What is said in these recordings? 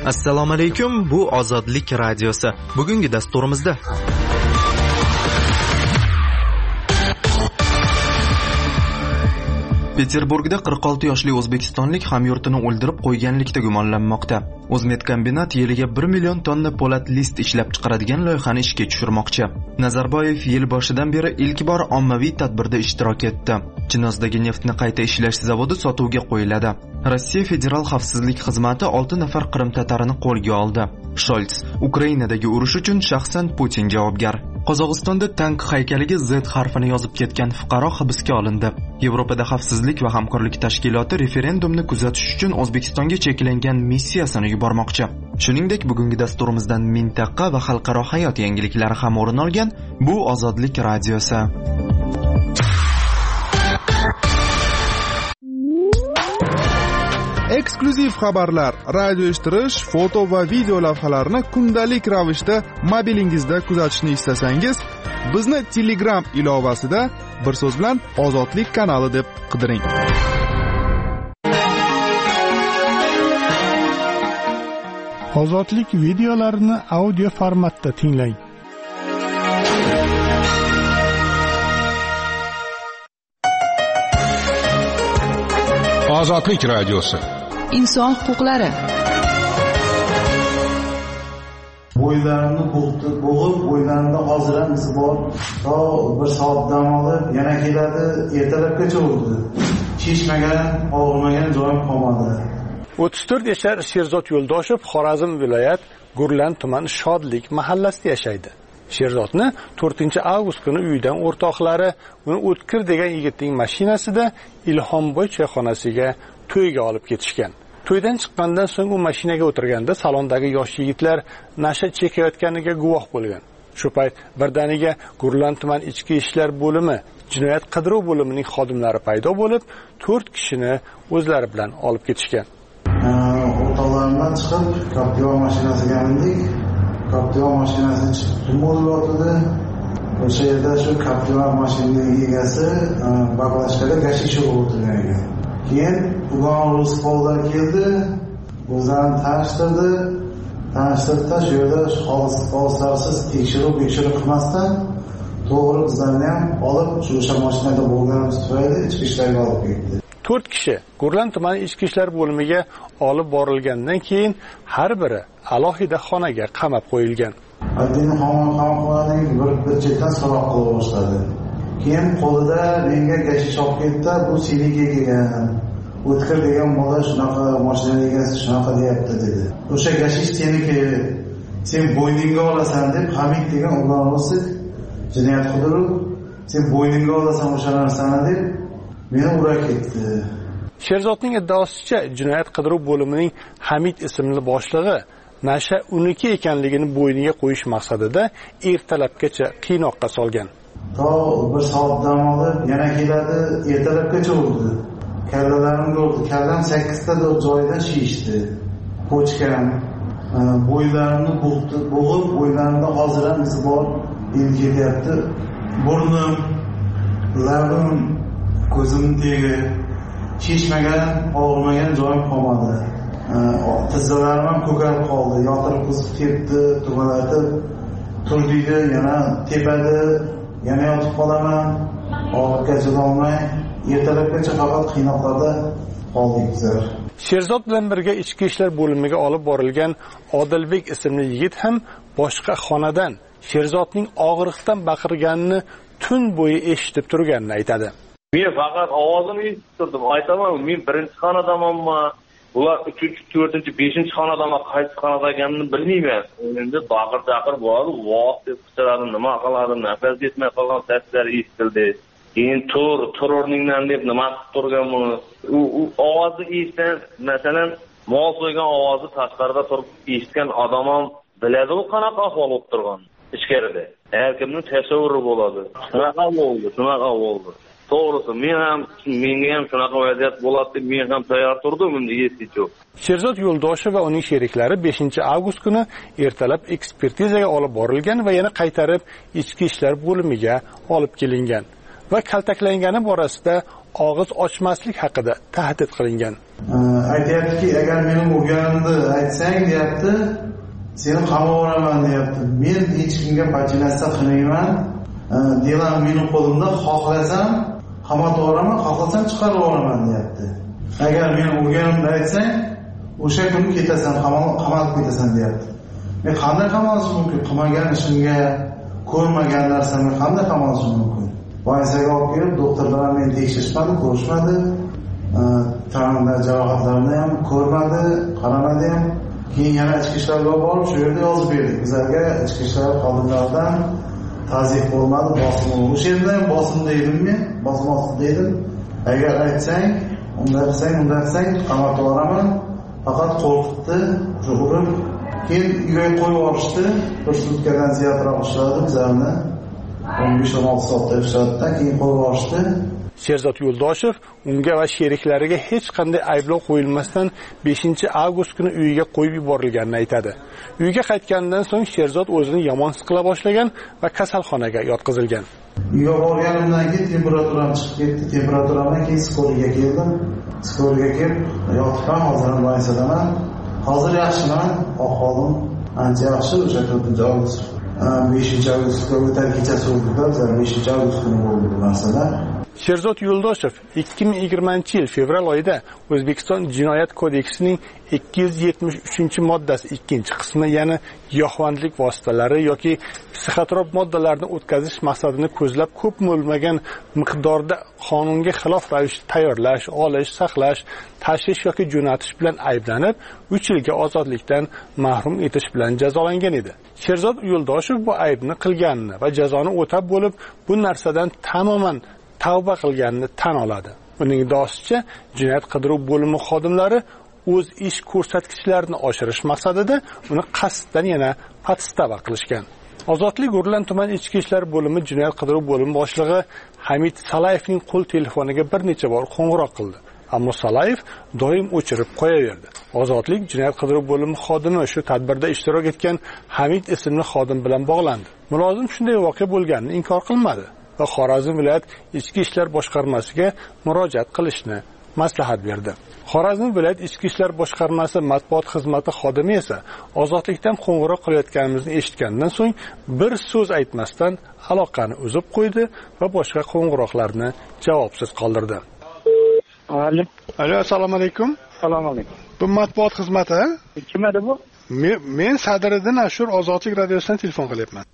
Assalomu alaykum, bu Ozodlik radiosi. Bugungi dasturimizda Peterburgda 46 yoshli o'zbekistonlik hamyurtini o'ldirib qo'yganlikda gumonlanmoqda. O'zmedkombinat yiliga 1 million tonna po'lat list ishlab chiqaradigan loyihani ishga tushirmoqchi. Nazarboyev yil boshidan beri ilk bor ommaviy tadbirda ishtirok etdi. Chinozdagi neftni qayta ishlash zavodi sotuvga qo'yiladi. Rossiya Federal xavfsizlik xizmati 6 nafar Qrim tatarini qo'lga oldi. Sholts Ukrainadagi urush uchun shaxsan Putin javobgar. Qozog'istonda tank haykaliga Z harfini yozib ketgan fuqaro hibsga olindi. Yevropada xavfsizlik va hamkorlik tashkiloti referendumni kuzatish uchun O'zbekistonga cheklangan missiyasini yubormoqchi. Shuningdek, bugungi dasturimizdan mintaqa va xalqaro hayot yangiliklari ham o'rin olgan. Bu Ozodlik radiosi. Eksklyuziv xabarlar, radio eshittirish, foto va video lavhalarni kundalik ravishda mobilingizda kuzatishni istasangiz, bizni Telegram ilovasida bir so'z bilan Ozodlik kanali deb qidiring. Ozodlik videolarini audio formatda tinglang. Ozodlik radiosi. Inson huquqlari. Bo'ylarini bo'g'ib, bo'ylarida hozir ham izi bor. To bir soat dam olib, yana keladi, ertalabgacha bo'ldi. Chishmagan, og'rimagan joyim qolmadi. 34 yashar Sherzod Yo'ldoshev Xorazm viloyat Gurlan tuman Shodlik mahallasida yashaydi. Sherzodni 4-avgust kuni uyidan o'rtoqlari uni O'tkir degan yigitning mashinasida Ilhomboy choyxonasiga to'yga olib ketishgan. To'ydan chiqqandan so'ng u mashinaga o'tirganda salondagi yosh yigitlar nasha chekayotganiga guvoh bo'lgan. Shu payt birdaniga Gurlan tuman ichki ishlar bo'limi, jinoyat qidiruv bo'limining xodimlari paydo bo'lib, 4 kishini o'zlari bilan olib ketishgan. O'rtoqlarimdan chiqib, Captiva mashinasiga mindik. Captiva mashinasi chiqib bo'ldi. O'sha yerda shu Captiva mashinaning egasi baklashkada gashish o'tirgan ekan. Keyin Ugon Rusfolda keldi, o'zlarini tanishtirdi, shu yerda xolislarsiz tekshiruv qilmasdan to'g'ri bizlarni ham olib, o'sha mashinada bo'lganimiz tufayli ichki ishlarga olib ketdi. 4 kishi Gurlan tumani ichki ishlar bo'limiga olib borilgandan keyin har biri alohida xonaga qamab qo'yilgan. Adini qamoqxonaning bir chetdan so'roq qila boshladi. Keyin qo'lida menga gashish olib ketdi, bu seniki kelgan. O'tkir degan bola shunaqa mashina egasi shunaqa deyapti dedi. O'sha gashish seniki, sen bo'yningga olasan deb Hamid degan o'g'lon o'sib, jinoyat qidiruv, sen bo'yningga olasan o'sha narsani deb meni ura ketdi. Sherzodning iddaosicha, jinoyat qidiruv bo'limining Hamid ismli boshlig'i nasha uniki ekanligini bo'yniga qo'yish maqsadida ertalabgacha qiynoqqa solgan. To bir soat dam olib, yana keladi, ertalabgacha bo'ldi. Kallalarim ko'rdi, kallam 8 ta joydan shishdi. Pochkam, bo'ylarimni bo'g'ib, bo'ylarimda hozir ham izi bor, endi ketyapti. Burnim, labim, ko'zimning tegi chishmagan, og'rimagan joyim qolmadi. Tizzalarim ham ko'karib qoldi, yotirib qizib ketdi, tumalatib turdiydi, yana tepadi, yana yotib qolaman, og'riqqa chidolmay, ertalabgacha faqat qiynoqlarda qoldik bizlar. Sherzod bilan birga ichki ishlar bo'limiga olib borilgan Odilbek ismli yigit ham boshqa xonadan Sherzodning og'riqdan baqirganini tun bo'yi eshitib turganini aytadi. Men faqat ovozini eshitib turdim. Aytaman, men birinchi xonadanman, ular 3-chi, 4-chi, 5-chi xonadanman, qaysi xonada ekanini bilmayman. Endi baqir-chaqir bo'ldi, voq deb qichqirdim, nima qiladi, nafas yetmay qolgan seslar eshitildi. Keyin tur o'rningdan deb nima qilib turgan buni. U ovozni eshitgan, masalan, mol so'ygan ovozni tashqarida turib eshitgan odam ham biladi u qanaqa ahvol bo'lib turgan ichkarida. Har kimning tasavvuri bo'ladi. Shunaqa bo'ldi. To'g'risi, menga ham shunaqa vaziyat bo'ladi deb men ham tayyor turdim, endi esli yo'q. Sherzod Yo'ldoshev va uning sheriklari 5-avgust kuni ertalab ekspertizaga olib borilgan va yana qaytarib ichki ishlar bo'limiga olib kelingan va kaltaklangani borasida og'iz ochmaslik haqida tahdid qilingan. Aytyaptiki, agar meni urganimni aytsang, deyapti, seni qamab yuboraman, deyapti. Men hech kimga pachinatsiya qilmayman. Delan meni qo'limda, xohlasam qamatib yuboraman, xohlasam chiqarib yuboraman, deyapti. Agar meni urganimni aytsang, o'sha kuni ketasan, qamalib ketasan, deyapti. Men qanday qamalishim mumkin? Qilmagan ishimga, ko'rmagan narsamga qanday qamalishim mumkin? Boysaga olib kelib, doktorlar meni tekshirishmadi, ko'rishmadi. Tanamda jarohatlarni ham ko'rmadi, qaramadi ham. Keyin yana ichki ishlarga borib, shu yerda yozib berdik. Bizlarga ichki ishlar xodimlaridan ta'zif bo'lmadi, bosim bo'ldi. O'sha yerda ham bosimda edim men, bosim ostida edim. Agar aytsang, unda desang, qamatib yuboraman. Faqat qo'rqitdi, urib, keyin uyga qo'yib yuborishdi. Bir sutkadan ziyodroq ishladi bizlarni. 15-16 soatda ishlatdi, keyin qo'yib yuborishdi. Sherzod Yo'ldoshev unga va sheriklariga hech qanday ayblov qo'yilmasdan 5-avgust kuni uyiga qo'yib yuborilganini aytadi. Uyga qaytganidan so'ng Sherzod o'zini yomon his qila boshlagan va kasalxonaga yotqizilgan. Uyga borganimdan keyin temperaturam chiqib ketdi. Temperaturamdan keyin skoriyaga keldim. Skoriyaga kelib yotibman, hozir bo'lsadaman. Hozir yaxshiman, ahvolim ancha yaxshi. O'sha 4-avgust 5-avgustga o'tar kechasi o'tdi. Bizlar 5-avgust kuni bo'ldi bu narsalar. Sherzod Yo'ldoshev 2020-yil fevral oyida O'zbekiston Jinoyat kodeksining 273-moddasi 2-qismi, ya'ni giyohvandlik vositalari yoki psixotrop moddalarni o'tkazish maqsadini ko'zlab ko'p bo'lmagan miqdorda qonunga xilof ravishda tayyorlash, olish, saqlash, tashish yoki jo'natish bilan ayblanib, 3 yilga ozodlikdan mahrum etish bilan jazolangan edi. Sherzod Yo'ldoshev bu aybni qilganini va jazoni o'tab bo'lib, bu narsadan tamoman tavba qilganini tan oladi. Uning iddaosicha, jinoyat qidiruv bo'limi xodimlari o'z ish ko'rsatkichlarini oshirish maqsadida uni qasddan yana patstava qilishgan. Ozodlik Gurlan tuman ichki ishlar bo'limi jinoyat qidiruv bo'limi boshlig'i Hamid Salayevning qo'l telefoniga bir necha bor qo'ng'iroq qildi. Ammo Salayev doim o'chirib qo'yaverdi. Ozodlik jinoyat qidiruv bo'limi xodimi shu tadbirda ishtirok etgan Hamid ismli xodim bilan bog'landi. Mulozim shunday voqea bo'lganini inkor qilmadi va Xorazm viloyat ichki ishlar boshqarmasiga murojaat qilishni maslahat berdi. Xorazm viloyat ichki ishlar boshqarmasi matbuot xizmati xodimi esa ozodlikdan qo'ng'iroq qilayotganimizni eshitgandan so'ng bir so'z aytmasdan aloqani uzib qo'ydi va boshqa qo'ng'iroqlarni javobsiz qoldirdi. Alo, assalomu alaykum. Assalomu alaykum. Bu matbuot xizmati? Kim edi bu? Men Sadiriddin Ashur Ozodlik radiosidan telefon qilyapman.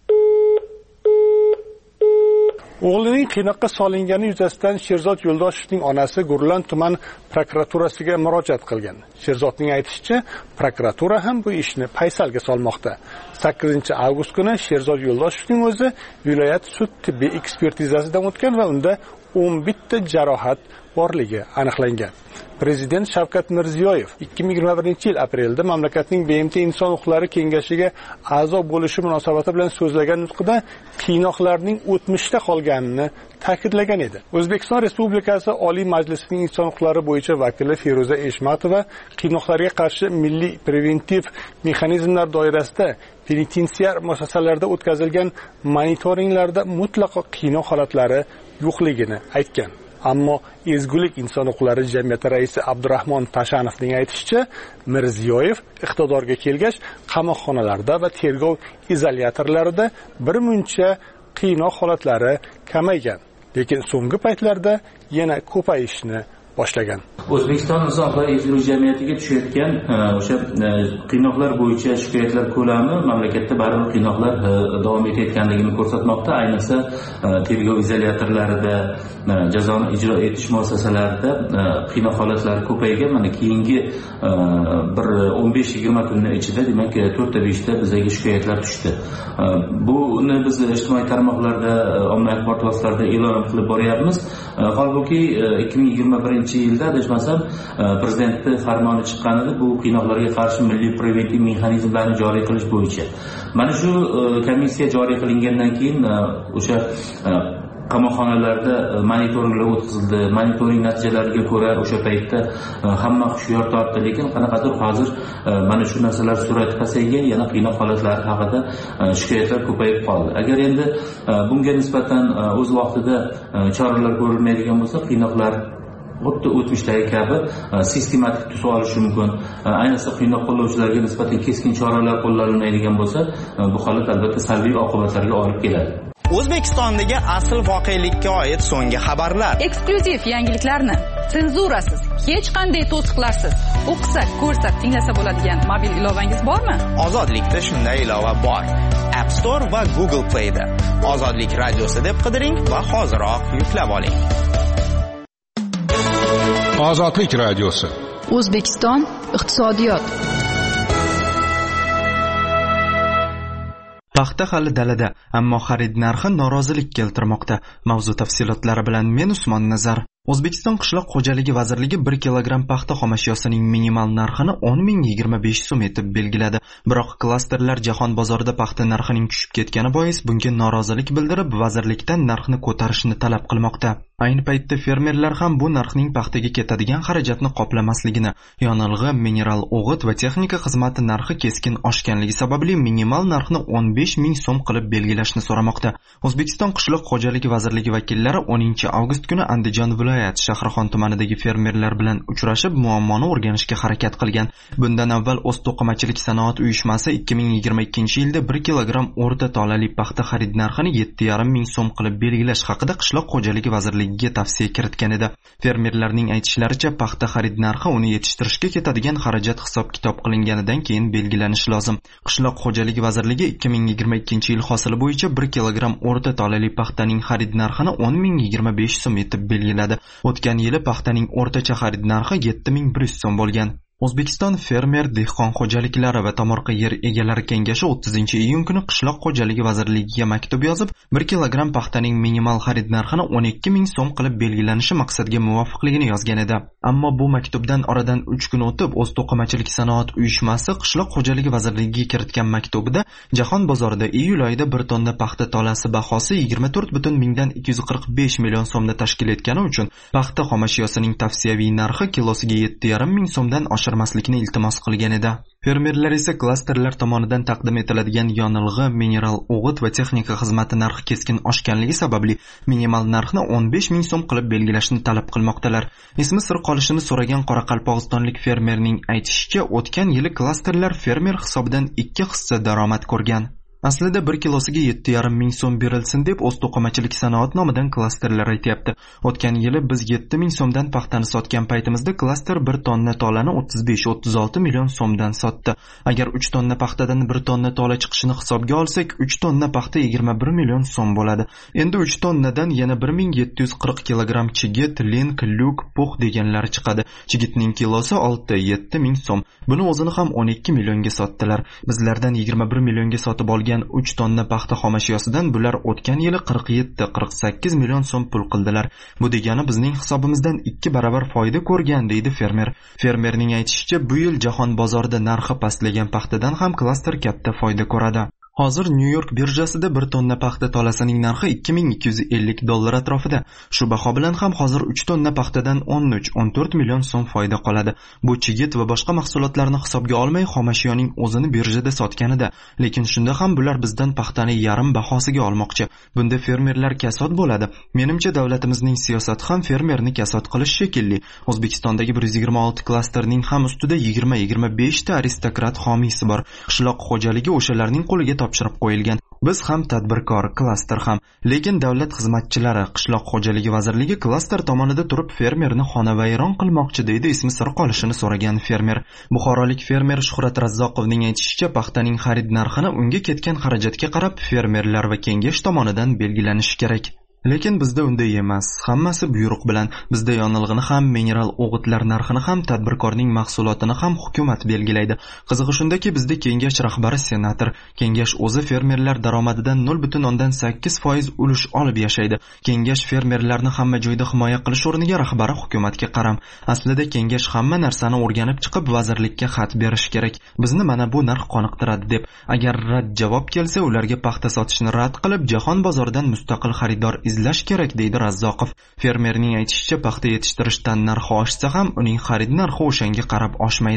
O'g'lining qiynoqqa solingani yuzasidan Sherzod Yo'ldoshevning onasi Gurlan tuman prokuraturasiga murojaat qilgan. Sherzodning aytishicha, prokuratura ham bu ishni paysalga solmoqda. 8-avgust kuni Sherzod Yo'ldoshevning o'zi viloyat sud tibbiy ekspertizasidan o'tgan va unda 11 ta jarohat borligi aniqlangan. Prezident Shavkat Mirziyoyev 2021-yil aprelda mamlakatning BMT Inson huquqlari kengashiga a'zo bo'lishi munosabati bilan so'zlagan nutqida qiynoqlarning o'tmishda qolganini ta'kidlagan edi. O'zbekiston Respublikasi Oliy Majlisining Inson huquqlari bo'yicha vakili Feruza Eshmatova qiynoqlarga qarshi milliy preventiv mexanizmlar doirasida penitensiar muassasalarda o'tkazilgan monitoringlarda mutlaqo qiynoq holatlari yo'qligini aytgan. Ammo Ezgulik inson huquqlari jamiyati raisi Abdurahmon Tashanovning aytishicha, Mirziyoyev iqtidorga kelgach, qamoqxonalarda va tergov izolyatorlarida bir muncha qiynoq holatlari kamaygan, lekin so'nggi paytlarda yana ko'payishni boshlagan. O'zbekiston inson huquqlari ezgulik jamiyatiga tushayotgan o'sha qiynoqlar bo'yicha shikoyatlar ko'lami mamlakatda baribir qiynoqlar davom etayotganligini ko'rsatmoqda. Ayniqsa tergov izolyatorlarida, jazoni ijro etish muassasalarida qiynoq holatlari ko'paygan. Mana keyingi bir 15-20 kunning ichida demak 4-5 ta bizga shikoyatlar tushdi. Buni biz ijtimoiy tarmoqlarda, ommaviy axborot vositalarida e'lon qilib boryapmiz. Holbuki 2021-yilda adashmasam prezidentning farmoni chiqqanida bu qiynoqlarga qarshi milliy preventiv mexanizmlarni joriy qilish bo'yicha. Mana shu komissiya joriy qilingandan keyin o'sha qamoqxonalarda monitoringlar o'tkazildi. Monitoring natijalariga ko'ra o'sha paytda hamma hushyor tortdi, lekin qanaqadir hozir mana shu narsalar sur'ati pasaygan, yana qiynoq holatlari haqida shikoyatlar ko'payib qoldi. Agar endi bunga nisbatan o'z vaqtida choralar ko'rilmaydigan bo'lsa, qiynoqlar xuddi o'tmishdagi kabi sistematik tus olishi mumkin. Ayniqsa qiynoq qo'llovchilarga nisbatan keskin choralar qo'llanilmaydigan bo'lsa, bu holat albatta salbiy oqibatlarga olib keladi. O'zbekistondagi asl voqelikka oid so'nggi xabarlar, eksklyuziv yangiliklarni senzurasiz, hech qanday to'siqlarsiz o'qisa, ko'rsa, tinglasa bo'ladigan mobil ilovangiz bormi? Ozodlikda shunday ilova bor. App Store va Google Play da Ozodlik radiosi deb qidiring va hoziroq yuklab oling. Ozodlik radiosi. O'zbekiston iqtisodiyot. Paxta hali dalada, ammo xarid narxi norozilik keltirmoqda. Mavzu tafsilotlari bilan men Usmon Nazar. O'zbekiston qishloq xo'jaligi vazirligi 1 kilogramm paxta xomashyosining minimal narxini 10.025 so'm etib belgiladi. Biroq klasterlar jahon bozorida paxta narxining tushib ketgani bois bunga norozilik bildirib, vazirlikdan narxni ko'tarishni talab qilmoqda. Ayni paytda fermerlar ham bu narxning paxtaga ketadigan xarajatni qoplamasligini, yonilg'i, mineral o'g'it va texnika xizmati narxi keskin oshganligi sababli minimal narxni 15.000 so'm qilib belgilashni so'ramoqda. O'zbekiston qishloq xo'jaligi vazirligi vakillari 10 avgust kuni Andijon viloyat Shahrixon tumanidagi fermerlar bilan uchrashib, muammoni o'rganishga harakat qilgan. Bundan avval O'zto'qimachilik sanoat uyushmasi 2022-yilda 1 kilogramm o'rta tolali paxta xarid narxini 7.5 ming so'm qilib belgilash haqida qishloq xo'jaligi vazirligiga tavsiya kiritgan edi. Fermerlarning aytishlaricha, paxta xarid narxi uni yetishtirishga ketadigan xarajat hisob-kitob qilinganidan keyin belgilanishi lozim. Qishloq xo'jaligi vazirligi 2022-yil hosili bo'yicha 1 kilogramm o'rta tolali paxtaning xarid narxini 10.025 so'm etib belgiladi. O'tgan yili paxtaning o'rtacha xarid narxi 7.100 so'm bo'lgan. O'zbekiston fermer dehqon xo'jaliklari va tomorqa yer egalari kengashi 30-iyun kuni qishloq xo'jaligi vazirligiga maktub yozib, 1 kilogramm paxtaning minimal xarid narxini 12.000 so'm qilib belgilanishi maqsadga muvofiqligini yozgan edi. Ammo bu maktubdan oradan 3 kun o'tib, O'zto'qimachilik sanoat uyushmasi qishloq xo'jaligi vazirligiga kiritgan maktubida jahon bozorida iyul oyida 1 tonna paxta tolasi bahosi 24,245 million so'mni tashkil etgani uchun paxta xomashyosining tavsiyaviy narxi kilosiga 7.5 ming so'mdan oshirmaslikni iltimos qilgan edi. Fermerlar esa klasterlar tomonidan taqdim etiladigan yonilg'i, mineral o'g'it va texnika xizmati narxi keskin oshganligi sababli minimal narxni 15 ming so'm qilib belgilashni talab qilmoqdalar. Ismi sir qolishini so'ragan qoraqalpog'istonlik fermerning aytishicha, o'tgan yili klasterlar fermer hisobidan 2 hissa daromad ko'rgan. Aslida 1 kilosiga 7.5 ming so'm berilsin deb O'zto'qimachilik sanoat nomidan klasterlar aytyapti. O'tgan yili biz 7 ming so'mdan paxtani sotgan paytimizda klaster 1 tonna tolani 35-36 million so'mdan sotdi. Agar 3 tonna paxtadan 1 tonna tola chiqishini hisobga olsak, 3 tonna paxta 21 million so'm bo'ladi. Endi 3 tonnadan yana 1740 kilogramm chigit, link, lyuk, pux deganlari chiqadi. Chigitning kilosi 6-7 ming so'm. Buni o'zini ham 12 millionga sotdilar. Bizlardan 21 millionga sotib olgan 3 tonna paxta xomashyosidan bular o'tgan yili 47-48 million so'm pul qildilar. Bu degani bizning hisobimizdan 2 barobar foyda ko'rgan, deydi fermer. Fermerning aytishicha, bu yil jahon bozorida narxi pastlagan paxtadan ham klaster katta foyda ko'radi. Hozir New York birjasida 1 tonna paxta tolasining narxi $2250 atrofida. Shu baho bilan ham hozir 3 tonna paxtadan 13-14 million so'm foyda qoladi. Bu chigit va boshqa mahsulotlarni hisobga olmay xomashyoning o'zini birjada sotganida, lekin shunda ham bular bizdan paxtani yarim bahosiga olmoqchi. Bunda fermerlar kasod bo'ladi. Menimcha davlatimizning siyosati ham fermerni kasod qilish shekilli. O'zbekistondagi 126 klasterning ham ustida 20-25 ta aristokrat homiysi bor. Qishloq xo'jaligi o'shalarning qo'liga topshirib qo'yilgan. Biz ham tadbirkor, klaster ham. Lekin davlat xizmatchilari, qishloq xo'jaligi vazirligi klaster tomonida turib fermerni xonavayron qilmoqchi, deydi ismi sir qolishini so'ragan fermer. Buxorolik fermer Shuhrat Razzoqovning aytishicha, paxtaning xarid narxini unga ketgan xarajatga qarab fermerlar va kengash tomonidan belgilanishi kerak. Lekin bizda unday emas. Hammasi buyruq bilan. Bizda yonilg'ini ham, mineral o'g'itlar narxini ham, tadbirkorning mahsulotini ham hukumat belgilaydi. Qizig'i shundaki, bizda kengash rahbari senator. Kengash o'zi fermerlar daromadidan 0.8% ulush olib yashaydi. Kengash fermerlarni hamma joyda himoya qilish o'rniga rahbari hukumatga qaram. Aslida kengash hamma narsani o'rganib chiqib vazirlikka xat berish kerak. Bizni mana bu narx qoniqtiradi deb. Agar rad javob kelsa, ularga paxta sotishni rad qilib, jahon bozoridan mustaqil xaridor izlash kerak, deydi Razzoqov. Fermerning aytishicha, paxta yetishtirishdan narxi oshsa ham uning xarid narxi o'shanga qarab oshmaydi.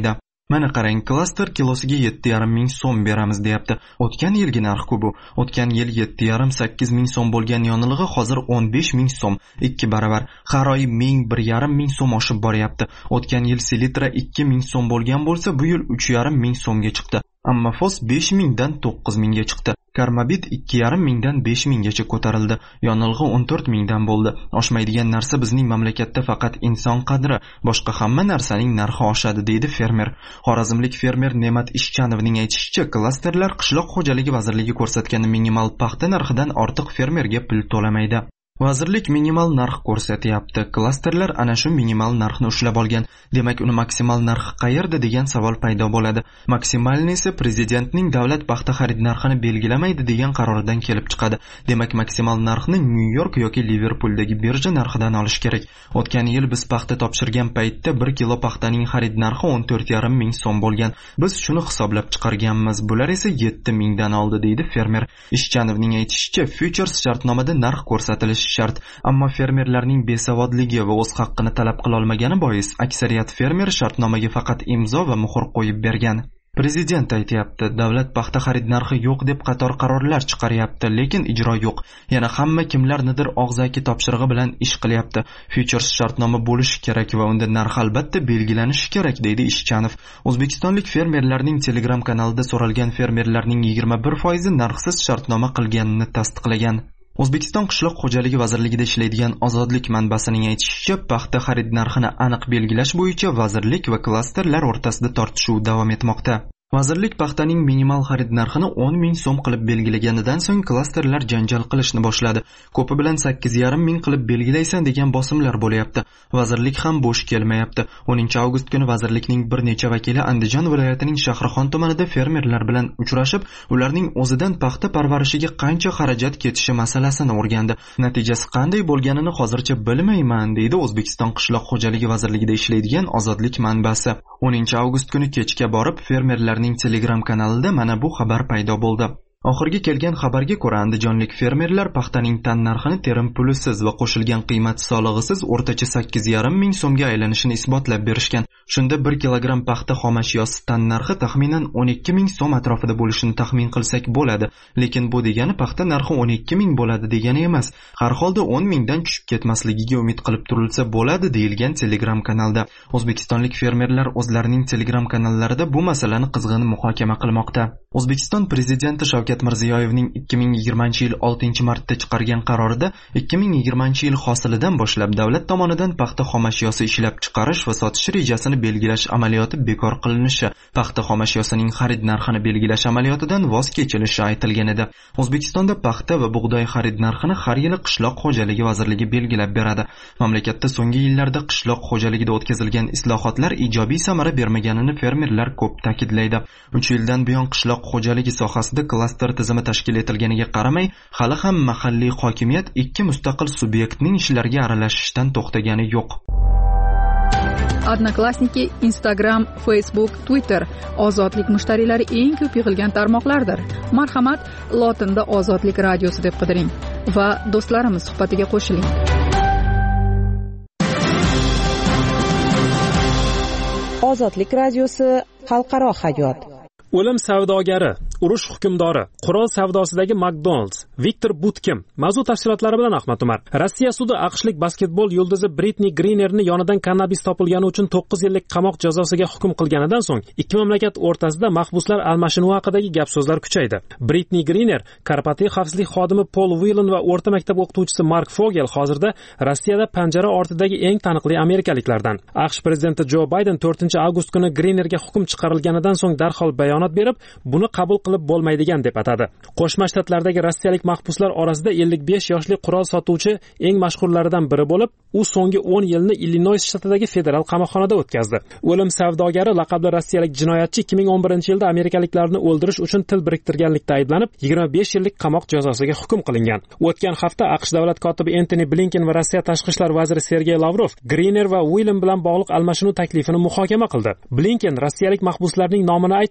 Mana qarang, klaster kilosiga 7,5 ming so'm beramiz deyapti. O'tgan yilgi narx-ku bu. O'tgan yil 7,5-8 ming so'm bo'lgan yonilg'i hozir 15 ming so'm, 2 baravar. Har oy 1,5 ming so'm oshib boryapti. O'tgan yil selitra 2 ming so'm bo'lgan bo'lsa, bu yil 3,5 ming so'mga chiqdi. Ammo fos 5 mingdan 9 mingga chiqdi. Karmabit 2,5 mingdan 5 minggacha ko'tarildi. Yonilg'i 14 mingdan bo'ldi. Oshmaydigan narsa bizning mamlakatda faqat inson qadri, boshqa hamma narsaning narxi oshadi, deydi fermer. Xorazmlik fermer Ne'mat Ishchanovning aytishicha, klasterlar qishloq xo'jaligi vazirligi ko'rsatgan minimal paxta narxidan ortiq fermerga pul to'lamaydi. Vazirlik minimal narx ko'rsatyapti. Klasterlar ana shu minimal narxni ushlab olgan. Demak, uni maksimal narxi qayerda degan savol paydo bo'ladi. Maksimalni esa prezidentning davlat paxta xarid narxini belgilamaydi degan qaroridan kelib chiqadi. Demak, maksimal narxni Nyu-York yoki Liverpuldagi birja narxidan olish kerak. O'tgan yil biz paxta topshirgan paytda 1 kilo paxtaning xarid narxi 14,5 ming so'm bo'lgan. Biz shuni hisoblab chiqarganmiz. Bular esa 7 mingdan oldi, deydi fermer. Ishchanovning aytishicha, futures shartnomada narx ko'rsatilishi shart, ammo fermerlarning besavodligi va o'z haqqini talab qila olmagani bois aksariyat fermer shartnomaga faqat imzo va muhr qo'yib bergan. Prezident aytayapti, davlat paxta xarid narxi yo'q deb qator qarorlar chiqaryapti, lekin ijro yo'q. Yana hamma kimlarnidir og'zaki topshirig'i bilan ish qilyapti. Futures shartnoma bo'lishi kerak va unda narx albatta belgilanishi kerak, deydi Ishchanov. O'zbekistonlik fermerlarning Telegram kanalida so'ralgan fermerlarning 21% narxsiz shartnoma qilganini tasdiqlagan. O'zbekiston qishloq xo'jaligi vazirligida ishlaydigan Ozodlik manbasining aytishicha, paxta xarid narxini aniq belgilash bo'yicha vazirlik va klasterlar o'rtasida tortishuv davom etmoqda. Vazirlik paxtaning minimal xarid narxini 10 ming so'm qilib belgilaganidan so'ng klasterlar janjal qilishni boshladi. Ko'pi bilan 8,5 ming qilib belgilaysan degan bosimlar bo'lyapti. Vazirlik ham bo'sh kelmayapti. 10 avgust kuni vazirlikning bir necha vakili Andijon viloyatining Shahrixon tumanida fermerlar bilan uchrashib, ularning o'zidan paxta parvarishiga qancha xarajat ketishi masalasini o'rgandi. Natijasi qanday bo'lganini hozircha bilmayman, deydi O'zbekiston qishloq xo'jaligi vazirligida ishlaydigan Ozodlik manbasi. 10 avgust kuni kechga borib fermerlar Telegram kanalida mana bu xabar paydo bo'ldi. Oxirgi kelgan xabarga ko'ra, andijonlik fermerlar paxtaning tan narxini terim pulisiz va qo'shilgan qiymat solig'isiz o'rtacha 8,5 ming so'mga aylanishini isbotlab berishgan. Shunda 1 kilogramm paxta xomashyosi tan narxi taxminan 12 ming so'm atrofida bo'lishini taxmin qilsak bo'ladi. Lekin bu degani paxta narxi 12 ming bo'ladi degani emas. Har holda 10 mingdan tushib ketmasligiga umid qilib turilsa bo'ladi, deyilgan Telegram kanalda. O'zbekistonlik fermerlar o'zlarining Telegram kanallarida bu masalani qizg'in muhokama qilmoqda. O'zbekiston prezidenti Shavkat Mirziyoyevning 2020-yil 6-martda chiqargan qarorida 2020-yil hosilidan boshlab davlat tomonidan paxta xomashyosi ishlab chiqarish va sotish rejasini belgilash amaliyoti bekor qilinishi, paxta xomashyosining xarid narxini belgilash amaliyotidan voz kechilishi aytilgan edi. O'zbekistonda paxta va bug'doy xarid narxini har yili qishloq xo'jaligi vazirligi belgilab beradi. Mamlakatda so'nggi yillarda qishloq xo'jaligida o'tkazilgan islohotlar ijobiy samara bermaganini fermerlar ko'p ta'kidlaydi. 3 yildan buyon qishloq xo'jaligi sohasida klaster tizimi tashkil etilganiga qaramay, hali ham mahalliy hokimiyat ikki mustaqil subyektning ishlariga aralashishdan to'xtagani yo'q. Odnoklassniki, Instagram, Facebook, Twitter ozodlik mushtariylari eng ko'p yig'ilgan tarmoqlardir. Marhamat, lotinda Ozodlik radiosi deb qidiring va do'stlarimiz suhbatiga qo'shiling. Ozodlik radiosi xalqaro hayot. O'lim savdogari, urush hukmdori, qurol savdosidagi McDonald's, Viktor Butkin. Mavzu tafsilotlari bilan Ahmad Umar. Rossiya sudi AQShlik basketbol yulduzi Britni Grinerni yonidan kannabis topilgani uchun 9 yillik qamoq jazosiga hukm qilganidan so'ng ikki mamlakat o'rtasida mahbuslar almashinuvi haqidagi gap-so'zlar kuchaydi. Britni Griner, korporativ xavfsizlik xodimi Paul Whelan va o'rta maktab o'qituvchisi Mark Fogel hozirda Rossiyada panjara ortidagi eng taniqli amerikaliklardan. AQSh prezidenti Jo Bayden 4-avgust kuni Grinerga hukm chiqarilganidan so'ng darhol bayonot berib, buni qabul qilib bo'lmaydigan deb atadi. Qo'shma Shtatlardagi rossiyalik mahbuslar orasida 55 yoshli qurol sotuvchi eng mashhurlaridan biri bo'lib, u so'nggi 10 yilni Illinois shtatidagi federal qamoqxonada o'tkazdi. O'lim savdogari laqabli rossiyalik jinoyatchi 2011-yilda amerikaliklarni o'ldirish uchun til biriktirganlikda ayblanib, 25 yillik qamoq jazosiga hukm qilingan. O'tgan hafta AQSh davlat kotibi Antony Blinken va Rossiya tashqi ishlar vaziri Sergey Lavrov Griner va Whelan bilan bog'liq almashinuv taklifini muhokama qildi. Blinken rossiyalik mahbuslarning nomini aytmadi,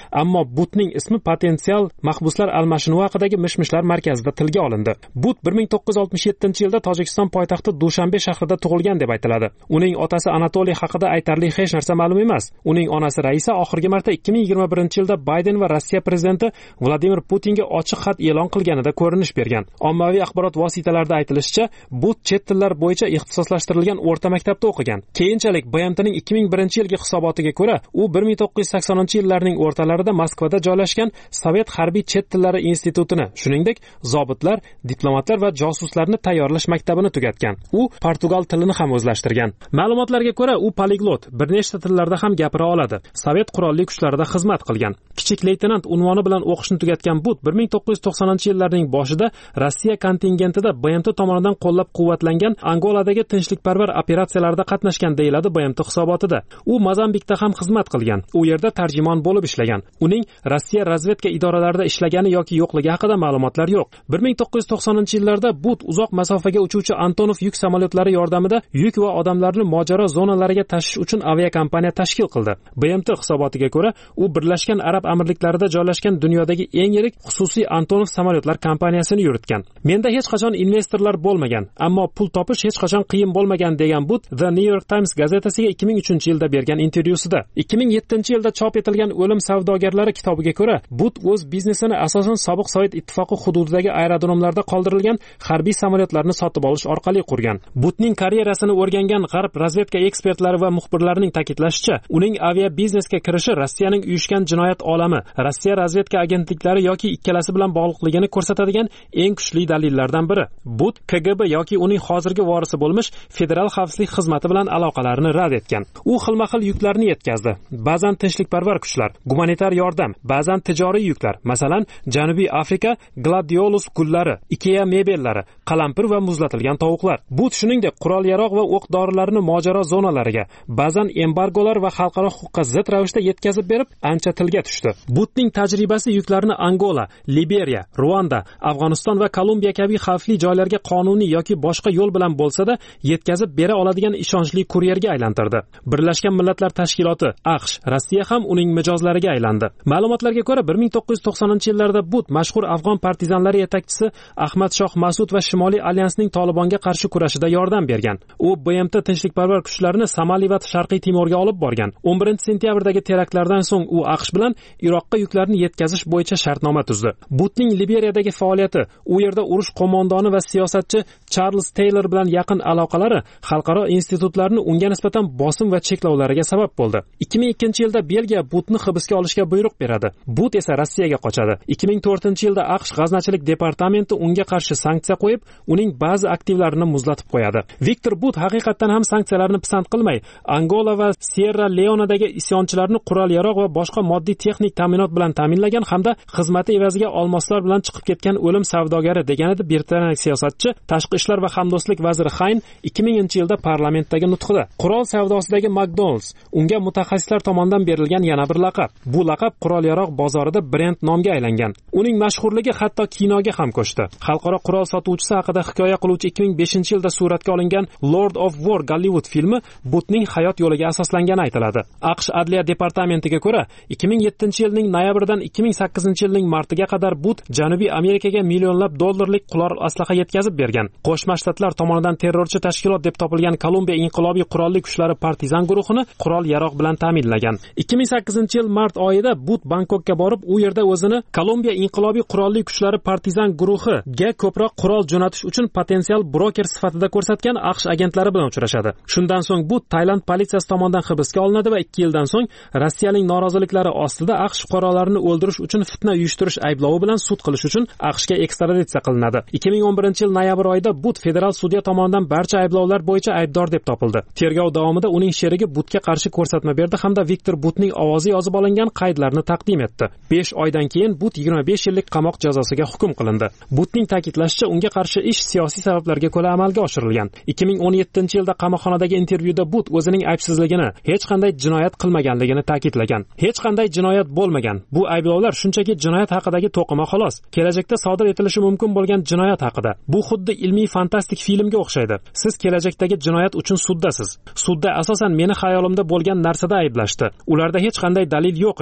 ammo Butning ismi potensial mahbuslar almashinuvi haqidagi mish-mishlar markazida tilga olindi. But 1967-yilda Tojikiston poytaxti Dushanbe shahrida tug'ilgan deb aytiladi. Uning otasi Anatoliy haqida aytarli hech narsa ma'lum emas. Uning onasi Raisa oxirgi marta 2021-yilda Bayden va Rossiya prezidenti Vladimir Putinga ochiq xat e'lon qilganida ko'rinish bergan. Ommaviy axborot vositalarida aytilishicha, But chet tillar bo'yicha ixtisoslashtirilgan o'rta maktabda o'qigan. Keyinchalik BMTning 2001-yilgi hisobotiga ko'ra, u 1980-yillarning o'rtalarida Moskvada joylashgan Sovet harbiy chet tillari institutini, shuningdek, zobitlar, diplomatlar va josuslarni tayyorlash maktabini tugatgan. U portugal tilini ham o'zlashtirgan. Ma'lumotlarga ko'ra, u poliglot, bir nechta tillarda ham gapira oladi. Sovet qurolli kuchlarida xizmat qilgan. Kichik leytenant unvoni bilan o'qishni tugatgan But 1990-yillarning boshida Rossiya kontingentida BMT tomonidan qo'llab-quvvatlangan Angoladagi tinchlikparvar operatsiyalarda qatnashgan deyiladi BMT hisobotida. U Mozambikda ham xizmat qilgan. U yerda tarjimon bo'lib ishlagan. Uning Rossiya razvedka idoralarida ishlagani yoki yo'qligi haqida ma'lumotlar yo'q. 1990-yillarda But uzoq masofaga uchuvchi Antonov yuk samolyotlari yordamida yuk va odamlarni mojaro zonalariga tashish uchun aviakompaniya tashkil qildi. BMT hisobotiga ko'ra, u Birlashgan Arab Amirliklarida joylashgan dunyodagi eng yirik xususiy Antonov samolyotlar kompaniyasini yuritgan. Menda hech qachon investorlar bo'lmagan, ammo pul topish hech qachon qiyin bo'lmagan degan But The New York Times gazetasiga 2003-yilda bergan intervyusida. 2007-yilda chop etilgan O'lim savdogarlari kitobiga ko'ra, But o'z biznesini asosan sobiq Sovet ittifoqi hududidagi aerodromlarda qoldirilgan harbiy samolyotlarni sotib olish orqali qurgan. Butning karyerasini o'rgangan g'arb razvedka ekspertlari va muxbirlarining ta'kidlashicha, uning avia biznesga kirishi Rossiyaning uyushgan jinoyat olami, Rossiya razvedka agentliklari yoki ikkalasi bilan bog'liqligini ko'rsatadigan eng kuchli dalillardan biri. But KGB yoki uning hozirgi vorisi bo'lmish Federal xavfsizlik xizmati bilan aloqalarini rad etgan. U xilma-xil yuklarni yetkazdi. Ba'zan tinchlikparvar kuchlar, gumanitar yordam, ba'zan tijoriy yuklar, masalan, Janubiy Afrika gladiolus gullari, Ikea mebellari, qalampir va muzlatilgan tovuqlar. But shuningdek qurol-yarog' va o'q-dorilarni mojaro zonalariga, ba'zan embargolar va xalqaro huquqqa zid ravishda yetkazib berib, ancha tilga tushdi. Butning tajribasi yuklarni Angola, Liberiya, Ruanda, Afg'oniston va Kolumbiya kabi xavfli joylarga qonuniy yoki boshqa yo'l bilan bo'lsa-da yetkazib bera oladigan ishonchli kuryerga aylantirdi. Birlashgan Millatlar Tashkiloti, AQSh, Rossiya ham uning mijozlariga aylandi. Ma'lumotlarga ko'ra, 1990-yillarda But mashhur afg'on partizanlari yetakchisi Ahmad Shoh Mas'ud va Shimoliy alyansning Tolibonga qarshi kurashida yordam bergan. U BMT tinchlikparvar kuchlarini Somali va Sharqiy Timorga olib borgan. 11-sentyabrdagi teraktlardan so'ng u AQSh bilan Iroqqa yuklarni yetkazish bo'yicha shartnoma tuzdi. Butning Liberiyadagi faoliyati, u yerda urush qo'mondoni va siyosatchi Charles Taylor bilan yaqin aloqalari xalqaro institutlarni unga nisbatan bosim va cheklovlariga sabab bo'ldi. 2002-yilda Belgiya Butni hibsga olishga buyruq beradi. But esa Rossiyaga qochadi. 2004-yilda AQSh g'aznachilik departamenti unga qarshi sanksiya qo'yib, uning ba'zi aktivlarini muzlatib qo'yadi. Viktor But haqiqatan ham sanksiyalarni pisand qilmay, Angola va Sierra Leonedagi isyonchilarni qurol-yarog' va boshqa moddiy texnik ta'minot bilan ta'minlagan hamda xizmati evaziga olmoslar bilan chiqib ketgan o'lim savdogari degan edi britaniyalik siyosatchi, tashqi ishlar va hamdo'stlik vaziri Hayn 2000-yilda parlamentdagi nutqida. Qurol savdosidagi McDonald's unga mutaxassislar tomonidan berilgan yana bir laqab. Bu laqab qurol-yarog' bozorida brend nomga aylangan. Uning mashhurligi hatto kinoga ham ko'chdi. Xalqaro qurol sotuvchisi haqida hikoya qiluvchi 2005-yilda suratga olingan Lord of War Gollywood filmi Butning hayot yo'liga asoslangani aytiladi. AQSh Adliya departamentiga ko'ra, 2007-yilning noyabridan 2008-yilning martiga qadar But Janubiy Amerikaga millionlab dollarlik qurol aslaha yetkazib bergan. Qo'shma Shtatlar tomonidan terrorchi tashkilot deb topilgan Kolumbiya inqilobiy qurolli kuchlari partizan guruhini qurol-yarog' bilan ta'minlagan. 2008-yil mart oyida But Bangkokka borib, u yerda o'zini Kolumbiya inqilobiy qurolli kuchlari partizan guruhiga ko'proq qurol jo'natish uchun potensial broker sifatida ko'rsatgan AQSh agentlari bilan uchrashadi. Shundan so'ng But Tailand politsiyasi tomonidan hibsga olinadi va 2 yildan so'ng Rossiyaning noroziliklari ostida AQSh fuqarolarini o'ldirish uchun fitna uyushtirish ayblovi bilan sud qilish uchun AQShga ekstraditsiya qilinadi. 2011-yil noyabr oyida But federal sudya tomonidan barcha ayblovlar bo'yicha aybdor deb topildi. Tergov davomida uning sherigi Butga qarshi ko'rsatma berdi hamda Viktor Butning ovozi yozib olingan qaydlarni taqdim etdi. 5 oydan keyin But 25 yillik qamoq jazosiga hukm qilindi. Butning ta'kidlashicha, unga qarshi ish siyosiy sabablarga ko'ra amalga oshirilgan. 2017-yilda qamoqxonadagi intervyuda But o'zining aybsizligini, hech qanday jinoyat qilmaganligini ta'kidlagan. Hech qanday jinoyat bo'lmagan. Bu ayblovlar shunchaki jinoyat haqidagi to'qima xolos. Kelajakda sodir etilishi mumkin bo'lgan jinoyat haqida. Bu xuddi ilmiy fantastik filmga o'xshaydi. Siz kelajakdagi jinoyat uchun suddasiz. Sudda asosan meni xayolimda bo'lgan narsada ayblashdi. Ularda hech qanday dalil yo'q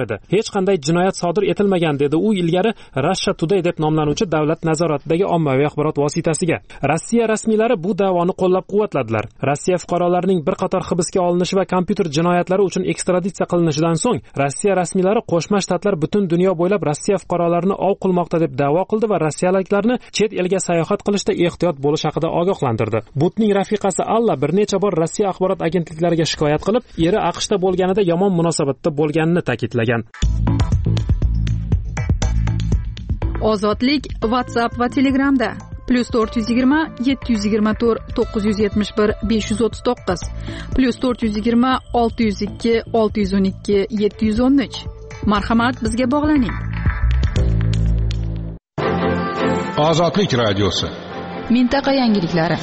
edi. Hech qanday jinoyat sodir etilmagan, dedi u ilgari Russia Today deb nomlanuvchi davlat nazoratidagi ommaviy axborot vositasiga. Rossiya rasmiylari bu da'voni qo'llab-quvvatladilar. Rossiya fuqarolarining bir qator hibsga olinishi va kompyuter jinoyatlari uchun ekstraditsiya qilinishidan so'ng Rossiya rasmiylari Qo'shma Shtatlar butun dunyo bo'ylab Rossiya fuqarolarini ov qilmoqda deb da'vo qildi va rossiyaliklarni chet elga sayohat qilishda ehtiyot bo'lish haqida ogohlantirdi. Butning rafiqasi Alla bir necha bor Rossiya axborot agentliklariga shikoyat qilib, eri AQShda bo'lganida yomon munosabatda bo'lganini ta'kidlagan. Ozodlik WhatsApp va Telegramda +420 724 971 539 +420 602 612 713. Marhamat, bizga bog'laning. Ozodlik radiosi. Mintaqa yangiliklari.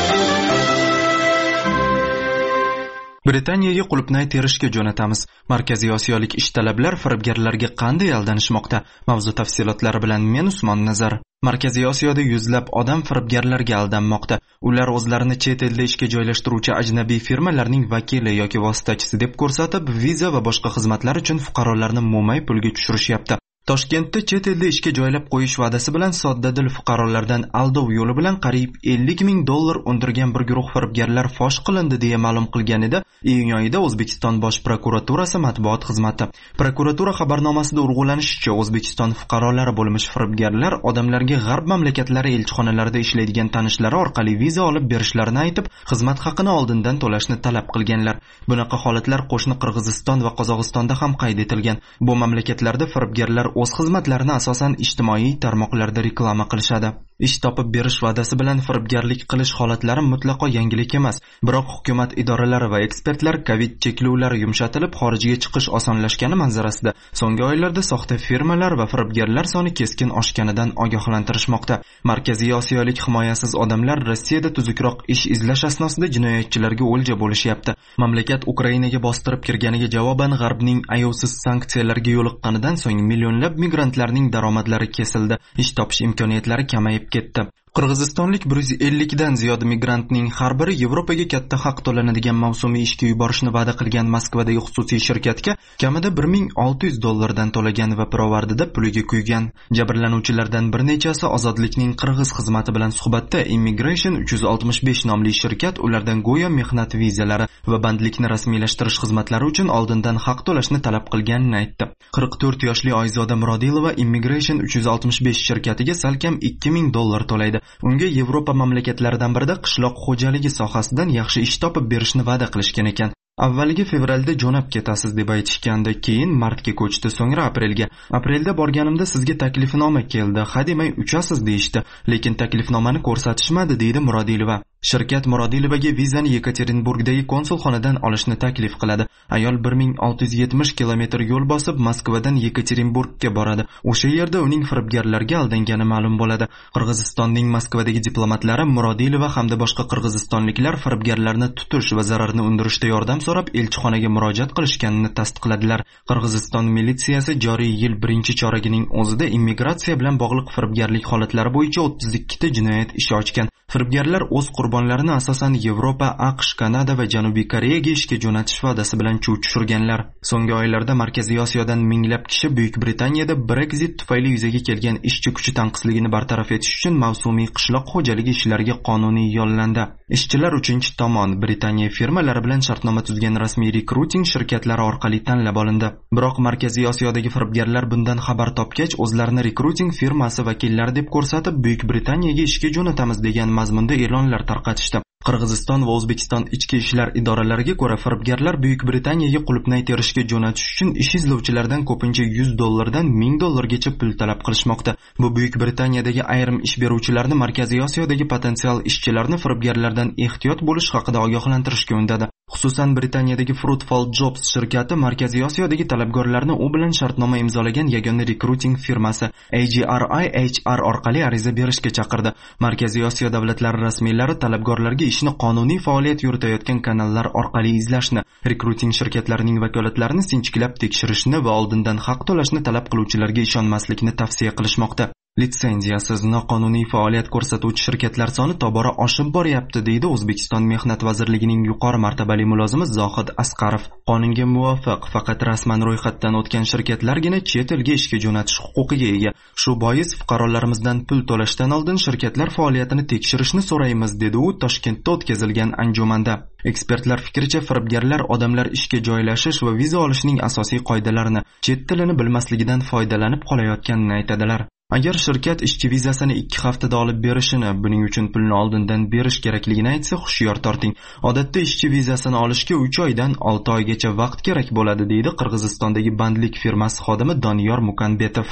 Britaniyaga qulupnay terishga jo'natamiz. Markaziy Osiyolik ishtalablar firibgarlarga qanday aldanishmoqda? Mavzu tafsilotlari bilan men Usmon Nazar. Markaziy Osiyoda yuzlab odam firibgarlarga aldanmoqda. Ular o'zlarini chet elda ishga joylashtiruvchi ajnabiy firmalarning vakili yoki vositachisi deb ko'rsatib, viza va boshqa xizmatlar uchun fuqarolarni mo'may pulga tushirishyapti. Toshkentda chet elda ishga joylab qo'yish va'dasi bilan soddadil fuqarolardan aldov yo'li bilan qariyb $50,000 undirgan bir guruh firibgarlar fosh qilindi deya ma'lum qilgan edi. Iyun oyida O'zbekiston Bosh prokuraturasi matbuot xizmati. Prokuratura xabarnomasida urg'ulanishicha, O'zbekiston fuqarolari bo'lmish firibgarlar odamlarga g'arb mamlakatlari elchixonalarida ishlaydigan tanishlari orqali viza olib berishlarini aytib, xizmat haqini oldindan to'lashni talab qilganlar. Bunaqa holatlar qo'shni Qirg'iziston va Qozog'istonda ham qayd etilgan. Bu mamlakatlarda firibgarlar o'z xizmatlarini asosan ijtimoiy tarmoqlarda reklama qilishadi. Ish topib berish va'dasi bilan firibgarlik qilish holatlari mutlaqo yangilik emas. Biroq hukumat idoralari va ekspertlar Covid cheklovlari yumshatilib, xorijga chiqish osonlashgani manzarasida so'nggi oylarda soxta firmalar va firibgarlar soni keskin oshganidan ogohlantirishmoqda. Markaziy Osiyolik himoyasiz odamlar Rossiyada tuzukroq ish izlash asnosida jinoyatchilarga o'lja bo'lishyapti. Mamlakat Ukrainaga bostirib kirganiga javoban G'arbning ayovsiz sanksiyalarga yo'liqqanidan so'ng millionlab migrantlarning daromadlari kesildi. Ish topish imkoniyatlari kamayib ketdi. Qirg'izistonlik 150 dan ziyod migrantning har biri Yevropaga katta haq to'lanadigan mavsumiy ishga yuborishni va'da qilgan Moskvadagi xususiy shirkatga kamida $1,600 dan to'lagan va pirovardida puliga kuygan. Jabrlanuvchilardan bir nechasi Ozodlikning Qirg'iz xizmati bilan suhbatda Immigration 365 nomli shirkat ulardan go'yo mehnat vizalari va bandlikni rasmiylashtirish xizmatlari uchun oldindan haq to'lashni talab qilganini aytdi. 44 yoshli Oyzoda Murodilova Immigration 365 shirkatiga salkam $2,000 to'laydi. Unga Yevropa mamlakatlaridan birida qishloq xo'jaligi sohasidan yaxshi ish topib berishni va'da qilishgan ekan. Avvaliga fevralda jo'nab ketasiz deb aytishgandi, keyin martga ko'chdi, so'ngra aprelga. Aprelda borganimda sizga taklifnoma keldi, hademay uchasiz deyishdi, lekin taklifnomani ko'rsatishmadi, deydi Murodilova. Shirkat Murodilovaga vizani Yekaterinburgdagi konsulxonadan olishni taklif qiladi. Ayol 1670 kilometr yo'l bosib Moskvadan Yekaterinburgga boradi. O'sha yerda uning firibgarlarga aldangani ma'lum bo'ladi. Qirg'izistonning Moskvadagi diplomatlari Murodilova hamda boshqa qirg'izistonliklar firibgarlarni tutish va zararni undirishda yordam so'rab elchixonaga murojaat qilishganini tasdiqladilar. Qirg'iziston militsiyasi joriy yil birinchi choragining o'zida immigratsiya bilan bog'liq firibgarlik holatlari bo'yicha 32 ta jinoyat ishi ochgan. Firibgarlar o'z qurbonlarini asosan Yevropa, AQSh, Kanada va Janubiy Koreyaga ishga jo'natish va'dasi bilan chuv tushirganlar. So'nggi oylarda Markaziy Osiyodan minglab kishi Buyuk Britaniyada Brexit tufayli yuzaga kelgan ishchi kuchi tanqisligini bartaraf etish uchun mavsumiy qishloq xo'jaligi ishlariga qonuniy yollandi. Ishchilar uchinchi tomon Britaniya firmalari bilan shartnoma tuzgan rasmiy rekruting shirkatlari orqali tanlab olindi. Biroq Markaziy Osiyodagi firibgarlar bundan xabar topgach, o'zlarini rekruting firmasi vakillari deb ko'rsatib, Buyuk Britaniyaga ishga jo'natamiz degan mazmunda e'lonlar tarqatishdi. Qirg'iziston va O'zbekiston ichki ishlar idoralariga ko'ra, firibgarlar Buyuk Britaniyaga qulupnay terishga jo'natish uchun ish izlovchilardan ko'pincha $100 dan $1000 gacha pul talab qilishmoqda. Bu Buyuk Britaniyadagi ayrim ish beruvchilarni Markaziy Osiyodagi potensial ishchilarni firibgarlardan ehtiyot bo'lish haqida ogohlantirishga undadi. Xususan Britaniyadagi Fruitful Jobs shirkati Markaziy Osiyodagi talabgorlarni u bilan shartnoma imzolagan yagona rekruting firmasi AGRI HR orqali ariza berishga chaqirdi. Markaziy Osiyo davlatlari rasmiylari talabgorlarga ishni qonuniy faoliyat yuritayotgan kanallar orqali izlashni, Rekruting shirkatlarining vakolatlarini sinchiklab tekshirishni va oldindan haq to'lashni talab qiluvchilarga ishonmaslikni tavsiya qilishmoqda. Litsenziyasiz noqonuniy faoliyat ko'rsatuvchi shirkatlar soni tobora oshib boryapti, deydi O'zbekiston Mehnat vazirligining yuqori martabali mulozimi Zohid Asqarov. Qonunga muvofiq faqat rasman ro'yxatdan o'tgan shirkatlargina chet elga ishga jo'natish huquqiga ega. Shu bois fuqarolarimizdan pul to'lashdan oldin shirkatlar faoliyatini tekshirishni so'raymiz, dedi u Toshkentda o'tkazilgan anjumanda. Ekspertlar fikricha, firibgarlar odamlar ishga joylashish va viza olishning asosiy qoidalarini, chet tilini bilmasligidan foydalanib qolayotganini aytadilar. Agar shirkat ishchi vizasini 2 haftada olib berishini, buning uchun pulni oldindan berish kerakligini aytsa, hushyor torting. Odatda ishchi vizasini olishga 3 oydan 6 oygacha vaqt kerak bo'ladi, deydi Qirg'izistondagi bandlik firmasi xodimi Doniyor Mukanbetov.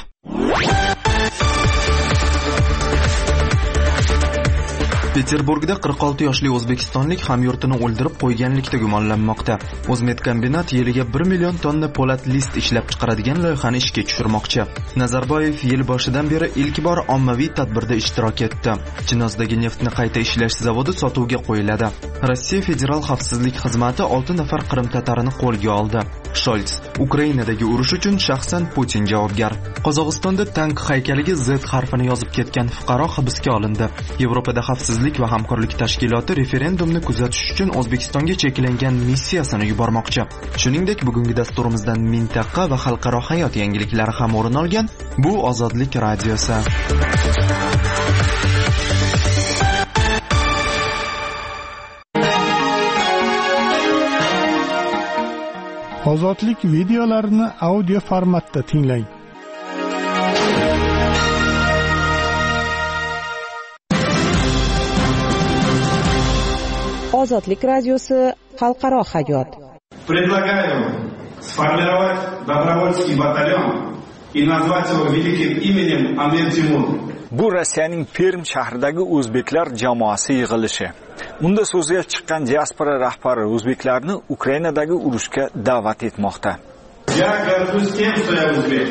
Peterburgda 46 yoshli o'zbekistonlik hamyurtini o'ldirib qo'yganlikda gumonlanmoqda. O'zmetkombinat yiliga 1 million tonna po'lat list ishlab chiqaradigan loyihani ishga tushirmoqchi. Nazarboyev yil boshidan beri ilk bor ommaviy tadbirda ishtirok etdi. Chinozdagi neftni qayta ishlash zavodi sotuvga qo'yiladi. Rossiya Federal xavfsizlik xizmati 6 nafar Qrim tatarini qo'lga oldi. Sholts: Ukrainadagi urush uchun shaxsan Putin javobgar. Qozog'istonda tank haykaliga Z harfini yozib ketgan fuqaro hibsga olindi. Yevropada xavfsizlik va hamkorlik tashkiloti referendumni kuzatish uchun O'zbekistonga cheklangan missiyasini yubormoqchi. Shuningdek, bugungi dasturimizdan mintaqa va xalqaro hayot yangiliklari ham o'rin olgan. Bu Ozodlik radiosi. Ozodlik videolarini audio formatda tinglang. Ozodlik radiosi xalqaro hayot. Предлагаю сформировать добровольский батальон и назвать его великим именем Амир Тимур. Bu Rossiyaning Perm shahridagi o'zbeklar jamoasi yig'ilishi. Unda so'zga chiqqan diaspora rahbari o'zbeklarni Ukrainadagi urushga da'vat etmoqda. Я горжусь тем, что я узбек.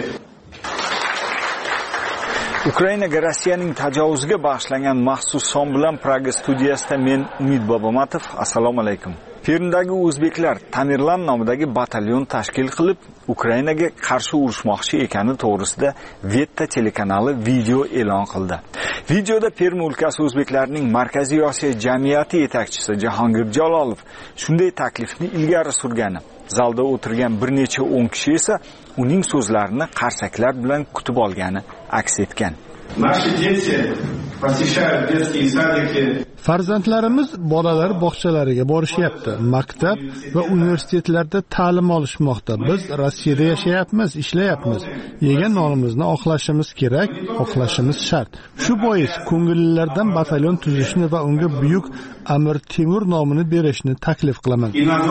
Ukrainaga Rossiyaning tajovuziga bag'ishlangan maxsus son bilan Praga studiyasida men Umid Bobomatov. Assalomu alaykum. Permdagi o'zbeklar Tamirlan nomidagi batalyon tashkil qilib, Ukrainaga qarshi urushmoqchi ekani to'g'risida Vetta telekanali video e'lon qildi. Videoda Perm o'lkasi o'zbeklarining Markaziy Osiyo jamiyati yetakchisi Jahongir Jalolov shunday taklifni ilgari surgani, zalda o'tirgan bir necha 10 kishi esa uning so'zlarini qarsaklar bilan kutib olgani aks etgan. Наши дети посещают детские садики. Farzandlarimiz bolalar bog'chalariga borishyapti, maktab va universitetlarda ta'lim olishmoqda. Biz Rossiyada yashayapmiz, ishlayapmiz. Yegan nonimizni oqlashimiz kerak, oqlashimiz shart. Shu bois ko'ngillilardan batalyon tuzishni va unga buyuk Amir Temur nomini berishni taklif qilaman.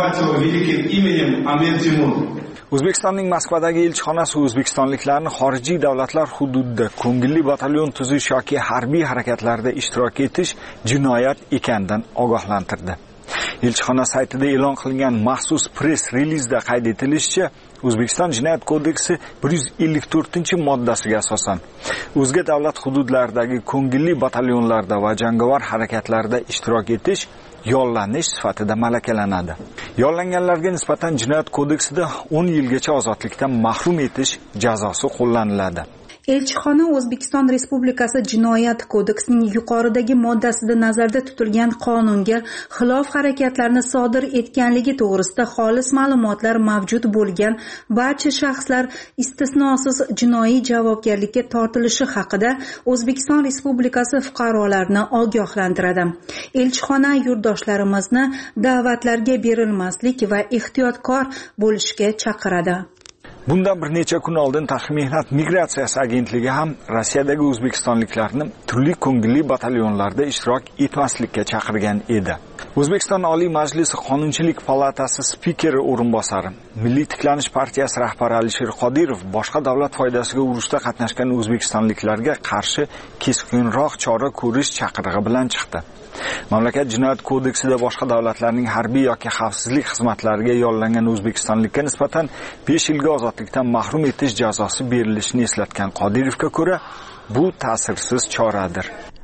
O'zbekistonning Moskvadagi elchixonasi o'zbekistonliklarni xorijiy davlatlar hududida ko'ngilli batalyon tuzish yoki harbiy harakatlarda ishtirok etish jinoyat ekanidan ogohlantirdi. Elchixona saytida e'lon qilingan maxsus press relizda qayd etilishicha, O'zbekiston Jinoyat kodeksi 154-moddasiga asosan o'zga davlat hududlaridagi ko'ngilli batalyonlarda va jangovar harakatlarda ishtirok etish yollanish sifatida malakalanadi. Yollanganlarga nisbatan Jinoyat kodeksida 10 yilgacha ozodlikdan mahrum etish jazosi qo'llaniladi. Elchixona O'zbekiston Respublikasi Jinoyat kodeksining yuqoridagi moddasida nazarda tutilgan qonunga xilof harakatlarni sodir etganligi to'g'risida xolis ma'lumotlar mavjud bo'lgan barcha shaxslar istisnosiz jinoiy javobgarlikka tortilishi haqida O'zbekiston Respublikasi fuqarolarini ogohlantiradi. Elchixona yurtdoshlarimizni da'vatlarga berilmaslik va ehtiyotkor bo'lishga chaqiradi. Bundan bir necha kun oldin Tashqi mehnat migratsiyasi agentligi ham Rossiyadagi o'zbekistonliklarni turli ko'ngilli batalyonlarda ishtirok etmaslikka chaqirgan edi. O'zbekiston Oliy Majlisi Qonunchilik palatasi spikeri o'rinbosari, Milliy tiklanish partiyasi rahbari Alisher Qodirov boshqa davlat foydasiga urushda qatnashgan o'zbekistonliklarga qarshi keskinroq chora ko'rish chaqirig'i bilan chiqdi. Mamlakat Jinoyat kodeksida boshqa davlatlarning harbiy yoki xavfsizlik xizmatlariga yollangan o'zbekistonlikka nisbatan 5 yilga ozodlikdan mahrum etish jazosi berilishini eslatgan Qodirovga ko'ra, bu ta'sirsiz choradir.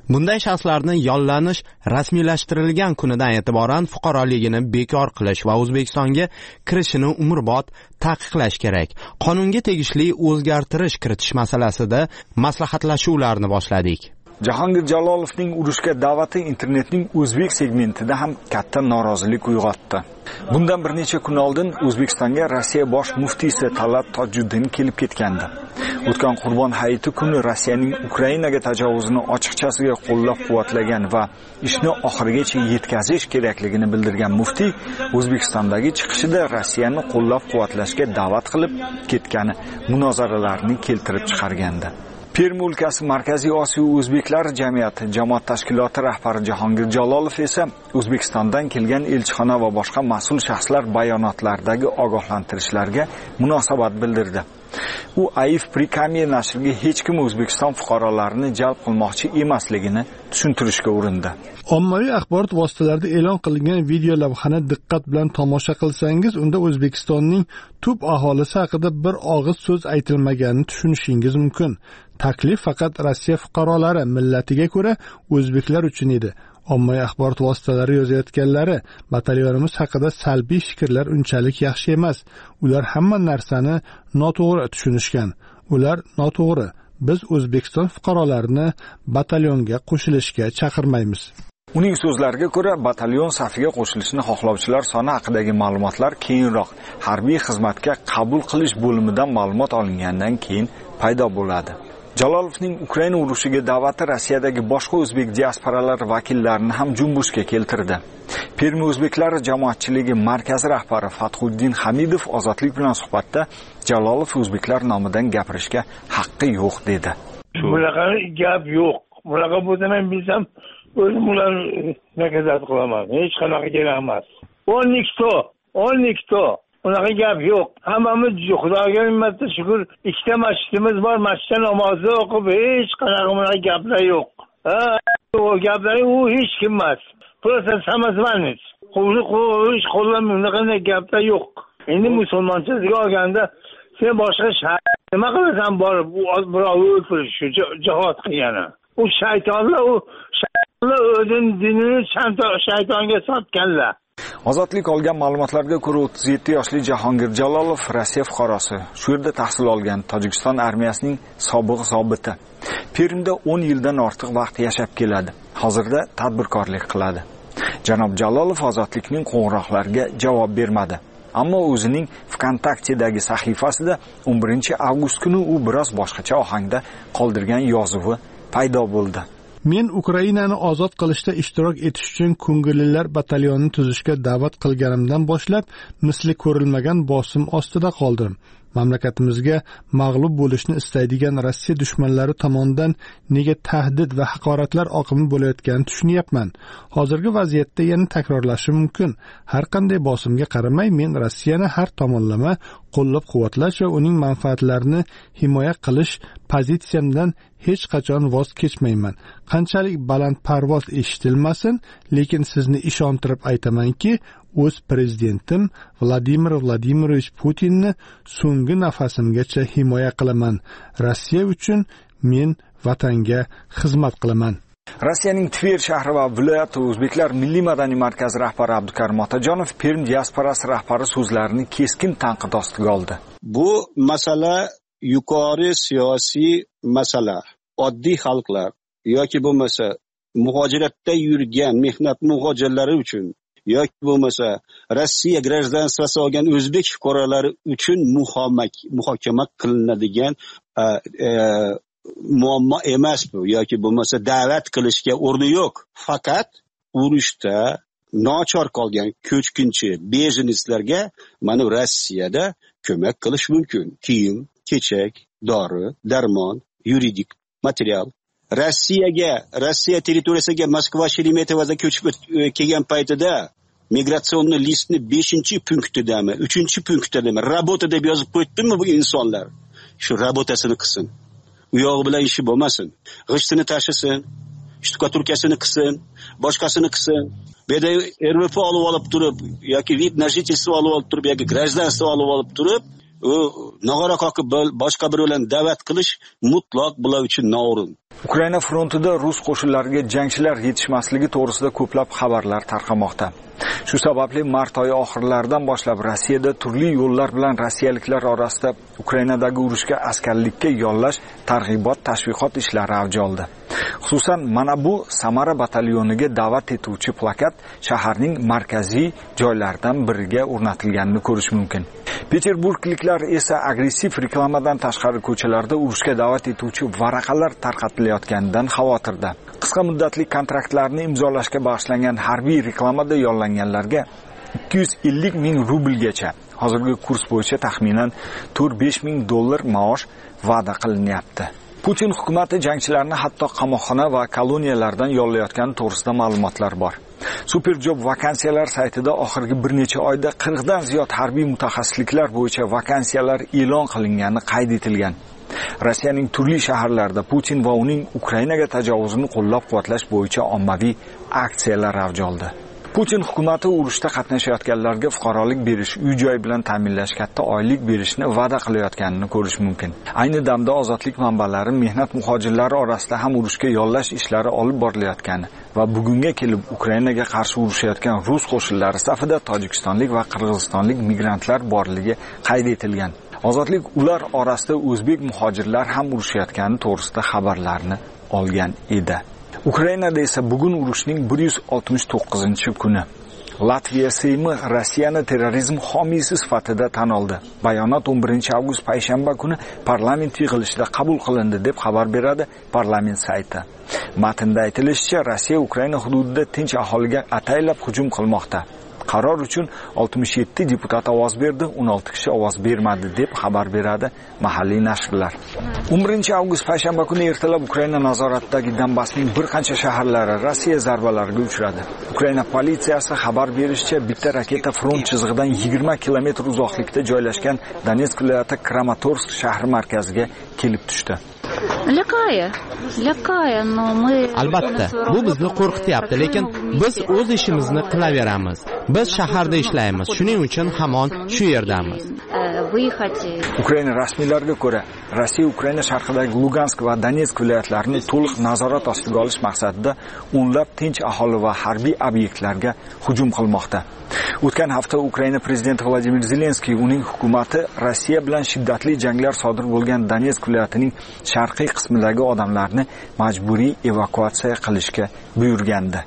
Bunday shaxslarni yollanish rasmiylashtirilgan kunidan e'tiboran fuqaroligini bekor qilish va O'zbekistonga kirishini umrbod taqiqlash kerak. Qonunga tegishli o'zgartirish kiritish masalasida maslahatlashuvlarni boshladik. Jahongir Jalolovning urushga da'vati internetning o'zbek segmentida ham katta norozilik uyg'otdi. Bundan bir necha kun oldin O'zbekistonga Rossiya bosh muftiysi Talat Tojuddin kelib ketgandi. O'tgan Qurbon hayiti kuni Rossiyaning Ukrainaga tajovuzini ochiqchasiga qo'llab-quvvatlagan va ishni oxirigacha yetkazish kerakligini bildirgan muftiy O'zbekistondagi chiqishida Rossiyani qo'llab-quvvatlashga da'vat qilib ketgani munozaralarni keltirib chiqargandi. Permi o'lkasi Markaziy Osiyo o'zbeklar jamiyati jamoat tashkiloti rahbari Jahongir Jalolov esa O'zbekistondan kelgan elchixona va boshqa mas'ul shaxslar bayonotlaridagi ogohlantirishlarga munosabat bildirdi. U Aif Prikamiya nashriga hech kim O'zbekiston fuqarolarini jalb qilmoqchi emasligini tushuntirishga urindi. Ommaviy axborot vositalarida e'lon qilingan video lavhani diqqat bilan tomosha qilsangiz, unda O'zbekistonning tub aholisi haqida bir og'iz so'z aytilmaganini tushunishingiz mumkin. Taklif faqat Rossiya fuqarolari millatiga ko'ra o'zbeklar uchun edi. Ommaviy axborot vositalari yozayotganlari batalyonimiz haqida salbiy fikrlar unchalik yaxshi emas. Ular hamma narsani noto'g'ri tushunishgan. Ular noto'g'ri. Biz O'zbekiston fuqarolarini batalyonga qo'shilishga chaqirmaymiz. Uning so'zlariga ko'ra, batalyon safiga qo'shilishni xohlovchilar soni haqidagi ma'lumotlar keyinroq harbiy xizmatga qabul qilish bo'limidan ma'lumot olingandan keyin paydo bo'ladi. Jalolovning Ukraina urushiga da'vati Rossiyadagi boshqa o'zbek diasporalari vakillarini ham junbushga keltirdi. Permi o'zbeklari jamoatchiligi markazi rahbari Fathuddin Hamidov Ozodlik bilan suhbatda Jalolov o'zbeklar nomidan gapirishga haqqi yo'q dedi. Bunaqa gap yo'q. Bunaqa bo'lsa men bilsam o'zim ularni nazorat qilaman. Hech qanaqa kerak emas. 12 unaqa gap yo'q. Hammamiz Xudoga minmatda shukr, ikkita masjidimiz bor. Masjidda namozni o'qib, hech qanaqa bunaqa gaplar yo'q. O gaplar u hech kim emas. Просто самозванец. Qo'lish qo'llanmagan gaplar yo'q. Endi musulmonchilikka olganda sen boshqa nima qilasan borib birovni o'ldirish, jihad qilgani. U shaytonlar o'zini dinini shaytonga sotganlar. Ozodlik olgan ma'lumotlarga ko'ra 37 yoshli Jahongir Jalolov Rossiya fuqarosi. Shu yerda tahsil olgan Tojikiston armiyasining sobiq zobiti. Permda 10 yildan ortiq vaqt yashab keladi. Hozirda tadbirkorlik qiladi. Janob Jalolov ozodlikning qo'ng'iroqlariga javob bermadi. Ammo o'zining VKontakte'dagi sahifasida 11 avgust kuni u biroz boshqacha ohangda qoldirgan yozuvi paydo bo'ldi. Men Ukrainani ozod qilishda ishtirok etish uchun ko'ngillilar batalyonini tuzishga da'vat qilganimdan boshlab misli ko'rilmagan bosim ostida qoldim. Mamlakatimizga mag'lub bo'lishni istaydigan Rossiya dushmanlari tomonidan nega tahdid va haqoratlar oqimi bo'layotganini tushunyapman. Hozirgi vaziyatda yana takrorlashi mumkin. Har qanday bosimga qaramay, men Rossiyani har tomonlama qo'llab-quvvatlash va uning manfaatlarini himoya qilish pozitsiyamdan hech qachon voz kechmayman. Qanchalik balandparvoz eshitilmasin, lekin sizni ishontirib aytamanki, o'z prezidentim Vladimir Vladimirovich Putinni so'nggi nafasimgacha himoya qilaman. Rossiya uchun men vatanga xizmat qilaman. Rossiyaning Tver shahri va viloyati o'zbeklar milliy madaniy markazi rahbari Abdukarim Otajonov Perm diasporasi rahbari so'zlarini keskin tanqid ostiga oldi. Bu masala yuqori siyosiy masala. Oddiy xalqlar yoki bo'lmasa muhojiratda yurgan mehnat muhojirlari uchun yoki bo'lmasa Rossiya gражданствоsi olgan o'zbek fuqarolari uchun muhokama qilinadigan muammo emas bu yoki bo'lmasa da'vat qilishga o'rni yo'q. Faqat urushda nochor qolgan ko'chkinchi bejinistlarga mana Rossiyada ko'mak qilish mumkin. Kiyim, kechak, dori, darmon, yuridik material. Rossiya territoriyasiga Moskva Sheremetyevoda ko'chib kelgan paytida migratsionniy listni 5-punktidami, 3-punktidami rabota deb yozib qo'ydimi bu insonlar? Shu rabotasini qilsin. U yog'i bilan ishi bo'lmasin. G'ishtini tashisin, shtukaturkasini qilsin, boshqasini qilsin. Bu yerda RVP olib turib yoki vид на жительство olib turib yoki гражданство olib turib, u nog'ora qoqib boshqa bir bilan da'vat qilish mutlaq bular uchun noo'rin. Ukraina frontida rus qo'shinlariga jangchilar yetishmasligi to'g'risida ko'plab xabarlar tarqamoqda. Shu sababli mart oyi oxirlaridan boshlab Rossiyada turli yo'llar bilan rossiyaliklar orasida Ukrainadagi urushga askarlikka yollash, targ'ibot, tashviqot ishlari avj oldi. Xususan, mana bu Samara batalyoniga da'vat etuvchi plakat shaharning markaziy joylaridan biriga o'rnatilganini ko'rish mumkin. Peterburgliklar esa agressiv reklamadan tashqari ko'chalarda urushga da'vat etuvchi varaqalar tarqatilayotganidan xavotirda. Qisqa muddatli kontraktlarni imzolashga bag'ishlangan harbiy reklamada yollanganlarga 250 ming rublgacha, hozirgi kurs bo'yicha taxminan 4-5 ming dollar maosh va'da qilinyapti. Putin hukumati jangchilarni hatto qamoqxona va koloniyalardan yollayotgani to'g'risida ma'lumotlar bor. Superjob vakansiyalar saytida oxirgi bir necha oyda 40 dan ziyod harbiy mutaxassisliklar bo'yicha vakansiyalar e'lon qilingani qayd etilgan. Rossiyaning turli shaharlarida Putin va uning Ukrainaga tajovuzini qo'llab-quvvatlash bo'yicha ommaviy aksiyalar avj oldi. Putin hukumati urushda qatnashayotganlarga fuqarolik berish, uy-joy bilan ta'minlash, katta oylik berishni va'da qilayotganini ko'rish mumkin. Ayni damda ozodlik manbalari mehnat muhojirlari orasida ham urushga yollash ishlari olib borilayotgani va bugunga kelib Ukrainaga qarshi urushayotgan rus qo'shinlari safida tojikistonlik va qirg'izistonlik migrantlar borligi qayd etilgan. Ozodlik ular orasida o'zbek muhojirlar ham urushayotgani to'g'risida xabarlarni olgan edi. Ukrainada esa bugun urushning 169-kuni. Latviya Seymi Rossiyani terrorizm homiysi sifatida tan oldi. Bayonot 11-avgust payshanba kuni parlament yig'ilishida qabul qilindi deb xabar beradi parlament sayti. Matnda aytilishicha, Rossiya Ukraina hududida tinch aholiga ataylab hujum qilmoqda. Qaror uchun 67 deputat ovoz berdi, 16 kishi ovoz bermadi deb xabar beradi mahalliy nashrlar. 11-avgust payshanba kuni ertalab Ukraina nazoratidagi Donbassning bir qancha shaharlari Rossiya zarbalariga uchradi. Ukraina politsiyasi xabar berishicha, bitta raketa front chizig'idan 20 kilometr uzoqlikda joylashgan Donetsk viloyati Kramatorsk shahri markaziga kelib tushdi. Albatta, bu bizni qo'rqityapti, lekin biz o'z ishimizni qilaveramiz. Biz shaharda ishlaymiz, shuning uchun hamon shu yerdamiz. Ukraina rasmiylariga ko'ra, Rossiya Ukraina sharqidagi Lugansk va Donetsk viloyatlarini to'liq nazorat ostiga olish maqsadida o'nlab tinch aholi va harbiy obyektlarga hujum qilmoqda. O'tgan hafta Ukraina prezidenti Vladimir Zelenskiy uning hukumati Rossiya bilan shiddatli janglar sodir bo'lgan Donetsk viloyatining sharqiy qismidagi odamlarni majburiy evakuatsiya qilishga buyurgandi.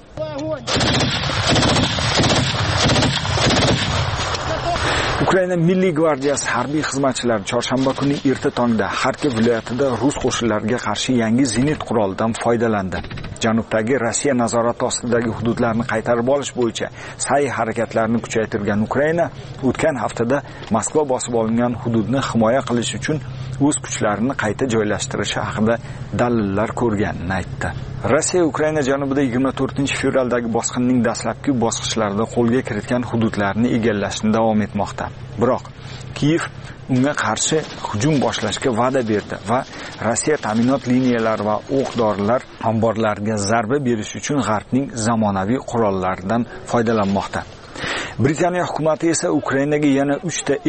Ukraina Milliy gvardiyasi harbiy xizmatchilari chorshanba kuni erta tongda Xarkov viloyatida rus qo'shinlariga qarshi yangi zenit qurolidan foydalandi. Janubdagi Rossiya nazorati ostidagi hududlarni qaytarib olish bo'yicha sa'y harakatlarini kuchaytirgan Ukraina o'tgan haftada Moskva bosib olingan hududni himoya qilish uchun o'z kuchlarini qayta joylashtirishi haqida dalillar ko'rganini aytdi. Rossiya Ukraina janubida 24-fevraldagi bosqinning dastlabki bosqichlarida qo'lga kiritgan hududlarni egallashni davom etmoqda. Biroq Kiyev unga qarshi hujum boshlashga va'da berdi va Rossiya ta'minot liniyalari va o'q-dorilar omborlariga zarba berish uchun G'arbning zamonaviy qurollaridan foydalanmoqda. Britaniya hukumati esa Ukrainaga yana 3 ta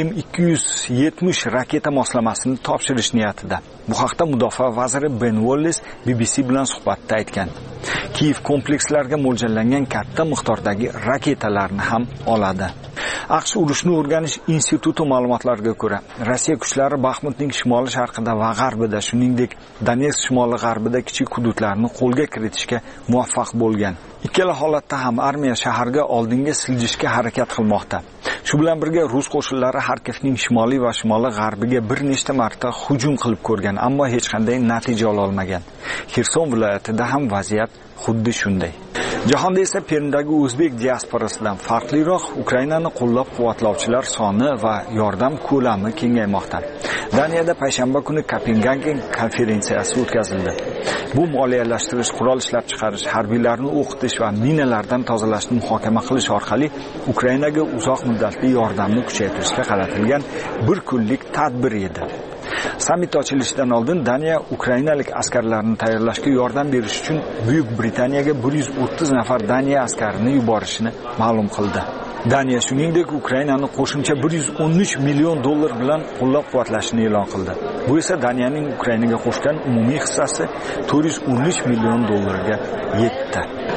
M270 raketa moslamasini topshirish niyatida. Bu haqda mudofaa vaziri Ben Wallace BBC bilan suhbatda aytgan. Kiyev komplekslarga mo'ljallangan katta miqdordagi raketalarni ham oladi. AQSh urushni o'rganish instituti ma'lumotlariga ko'ra, Rossiya kuchlari Baxmutning shimoli-sharqida va g'arbida, shuningdek Donetsk shimoli-g'arbida kichik hududlarni qo'lga kiritishga muvaffaq bo'lgan. Ikkala holatda ham armiya shaharga oldinga siljishga harakat qilmoqda. Shu bilan birga rus qo'shinlari Xarkovning shimoliy va shimoli-g'arbiga bir nechta marta hujum qilib ko'rgan, ammo hech qanday natija ola olmagan. Xerson viloyatida ham vaziyat xuddi shunday. Jahonda esa Permdagi o'zbek diasporasidan farqliroq Ukrainani qo'llab-quvvatlovchilar soni va yordam ko'lami kengaymoqda. Daniyada payshanba kuni Kopengagen konferensiyasi o'tkazildi. Bu moliyalashtirish, qurol ishlab chiqarish, harbiylarni o'qitish va minalardan tozalashni muhokama qilish orqali Ukrainaga uzoq muddatli yordamni kuchaytirishga qaratilgan bir kunlik tadbir edi. Sammit ochilishidan oldin Daniya ukrainalik askarlarni tayyorlashga yordam berish uchun Buyuk Britaniyaga 130 nafar Daniya askarini yuborishini ma'lum qildi. Daniya shuningdek Ukrainani qo'shimcha 113 million dollar bilan qo'llab-quvvatlashini e'lon qildi. Bu esa Daniyaning Ukrainaga qo'shgan umumiy hissasi 413 million dollarga yetdi.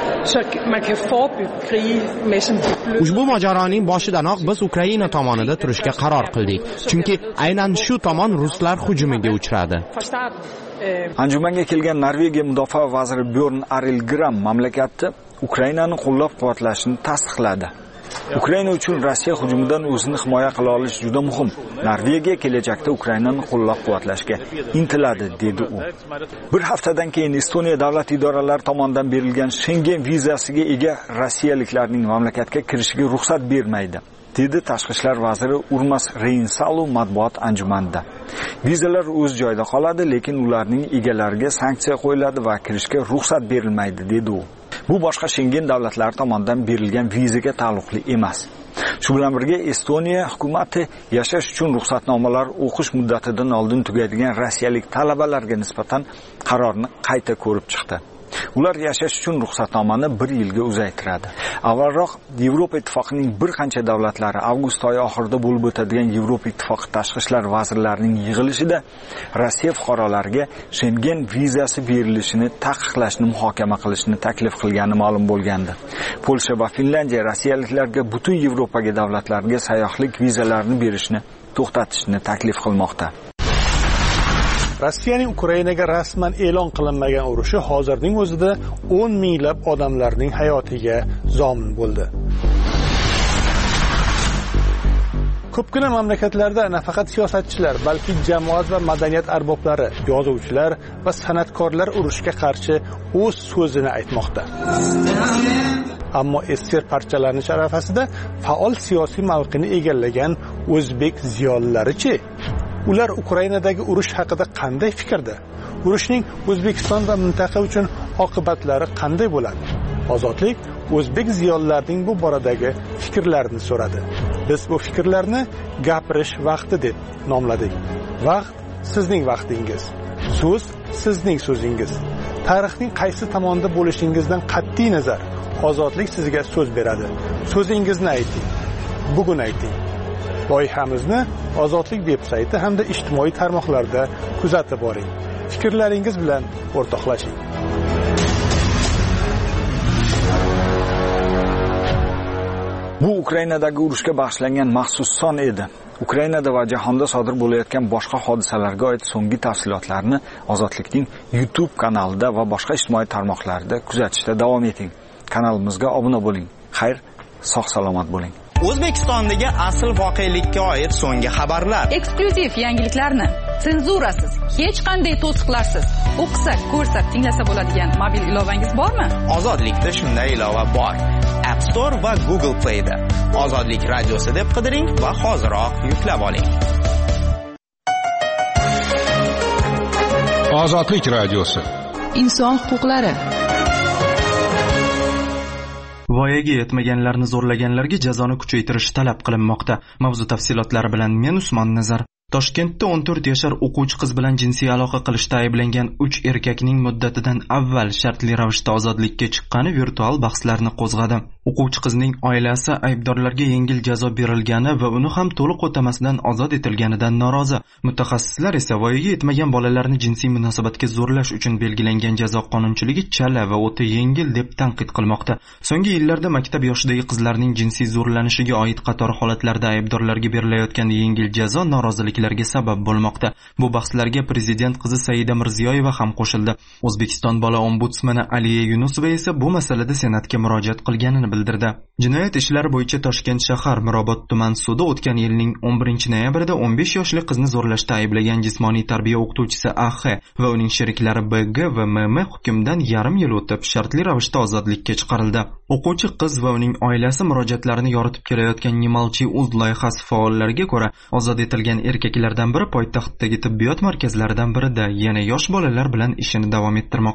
Ushbu mojaroning boshidanoq biz Ukraina tomonida turishga qaror qildik, chunki aynan shu tomon ruslar hujumiga uchradi. Anjumanga kelgan Norvegiya mudofaa vaziri Bjorn Arilgram mamlakatni Ukrainani qo'llab-quvvatlashini tasdiqladi. Ukraina uchun Rossiya hujumidan o'zini himoya qila olish juda muhim. Norvegiya kelajakda Ukrainani qo'llab-quvvatlashga intiladi, dedi u. Bir haftadan keyin Estoniya davlat idoralari tomonidan berilgan Schengen vizasiga ega rossiyaliklarning mamlakatga kirishiga ruxsat bermaydi, dedi tashqi ishlar vaziri Urmas Reinsalu matbuot anjumanida. Vizalar o'z joyida qoladi, lekin ularning egalariga sanksiya qo'yiladi va kirishga ruxsat berilmaydi, dedi u. Bu boshqa Schengen davlatlari tomonidan berilgan vizaga taalluqli emas. Shu bilan birga Estoniya hukumati yashash uchun ruxsatnomalar o'qish muddatidan oldin tugaydigan rossiyalik talabalarga nisbatan qarorni qayta ko'rib chiqdi. Ular yashash uchun ruxsatnomani 1 yilga uzaytiradi. Avvalroq Yevropa ittifoqining bir qancha davlatlari avgust oyi oxirida bo'lib o'tadigan Yevropa ittifoqi tashqi ishlar vazirlarining yig'ilishida Rossiya fuqarolariga Schengen vizasi berilishini taqiqlashni muhokama qilishni taklif qilgani ma'lum bo'lgandi. Polsha va Finlandiya rossiyaliklarga butun Yevropaga davlatlarga sayyohlik vizalarini berishni to'xtatishni taklif qilmoqda. Rossiyaning Ukrainaga rasman e'lon qilinmagan urushi hozirning o'zida 10 minglab odamlarning hayotiga zomin bo'ldi. Ko'pgina mamlakatlarda nafaqat siyosatchilar, balki jamoat va madaniyat arboblari, yozuvchilar va san'atkorlar urushga qarshi o'z so'zini aytmoqda. Ammo ester parchalanish arafasida faol siyosiy mavqeni egallagan o'zbek ziyolilari-chi? Ular Ukrainadagi urush haqida qanday fikrda? Urushning O'zbekiston va mintaqa uchun oqibatlari qanday bo'ladi? Ozodlik o'zbek ziyolilarining bu boradagi fikrlarini so'radi. Biz bu fikrlarni gapirish vaqti deb nomladik. Vaqt sizning vaqtingiz. So'z sizning so'zingiz. Tarixning qaysi tomonda bo'lishingizdan qat'iy nazar, ozodlik sizga so'z beradi. So'zingizni ayting. Bugun ayting. Loyihamizni Ozodlik veb-sayti hamda ijtimoiy tarmoqlarda kuzatib boring. Fikrlaringiz bilan o'rtoqlashing. Bu Ukrainadagi urushga bag'ishlangan maxsus son edi. Ukrainada va jahonda sodir bo'layotgan boshqa hodisalarga oid so'nggi tafsilotlarni Ozodlikning YouTube kanalida va boshqa ijtimoiy tarmoqlarda kuzatishda davom eting. Kanalimizga obuna bo'ling. Xayr, sog'-salomat bo'ling. O'zbekistondagi asl voqelikka oid so'nggi xabarlar, eksklyuziv yangiliklarni senzurasiz, hech qanday to'siqlarsiz o'qisak, ko'rsak, tinglasa bo'ladigan mobil ilovangiz bormi? Ozodlikda shunday ilova bor. App Store va Google Play da Ozodlik radiosi deb qidiring va hoziroq yuklab oling. Ozodlik radiosi. Inson huquqlari. Voyaga yetmaganlarni zo'rlaganlarga jazoni kuchaytirish talab qilinmoqda. Mavzu tafsilotlari bilan men Usmon Nazar. Toshkentda 14 yoshar o'quvchi qiz bilan jinsiy aloqa qilishda ayblangan 3 erkakning muddatidan avval shartli ravishda ozodlikka chiqqani virtual bahslarni qo'zg'adi. O'quvchi qizning oilasi aybdorlarga yengil jazo berilgani va uni ham to'liq o'tamasdan ozod etilganidan norozi. Mutaxassislar esa voyaga yetmagan bolalarni jinsiy munosabatga zo'rlash uchun belgilangan jazo qonunchiligi chala va o'ta yengil deb tanqid qilmoqda. So'nggi yillarda maktab yoshidagi qizlarning jinsiy zo'rlanishiga oid qator holatlarda aybdorlarga berilayotgan yengil jazo noroziliklarga sabab bo'lmoqda. Bu bahslarga prezident qizi Saida Mirziyoyeva ham qo'shildi. O'zbekiston bola ombudsmani Aliya Yunusova esa bu masalada senatga murojaat qilganini bildirdi. Jinoyat ishlari bo'yicha Toshkent shahar Mirobod tuman sudi o'tgan yilning 11-noyabrida 15 yoshli qizni zo'rlashda ayblagan jismoniy tarbiya o'qituvchisi AX va uning sheriklari BG va MM hukmdan yarim yil o'tib shartli ravishda ozodlikka chiqarildi. O'quvchi qiz va uning oilasi murojaatlarini yoritib kelayotgan Nimalchi.uz loyihasi faollariga ko'ra, ozod etilgan erkaklardan biri poytaxtdagi tibbiyot markazlaridan birida yana yosh bolalar bilan ishini davom ettirmoqda.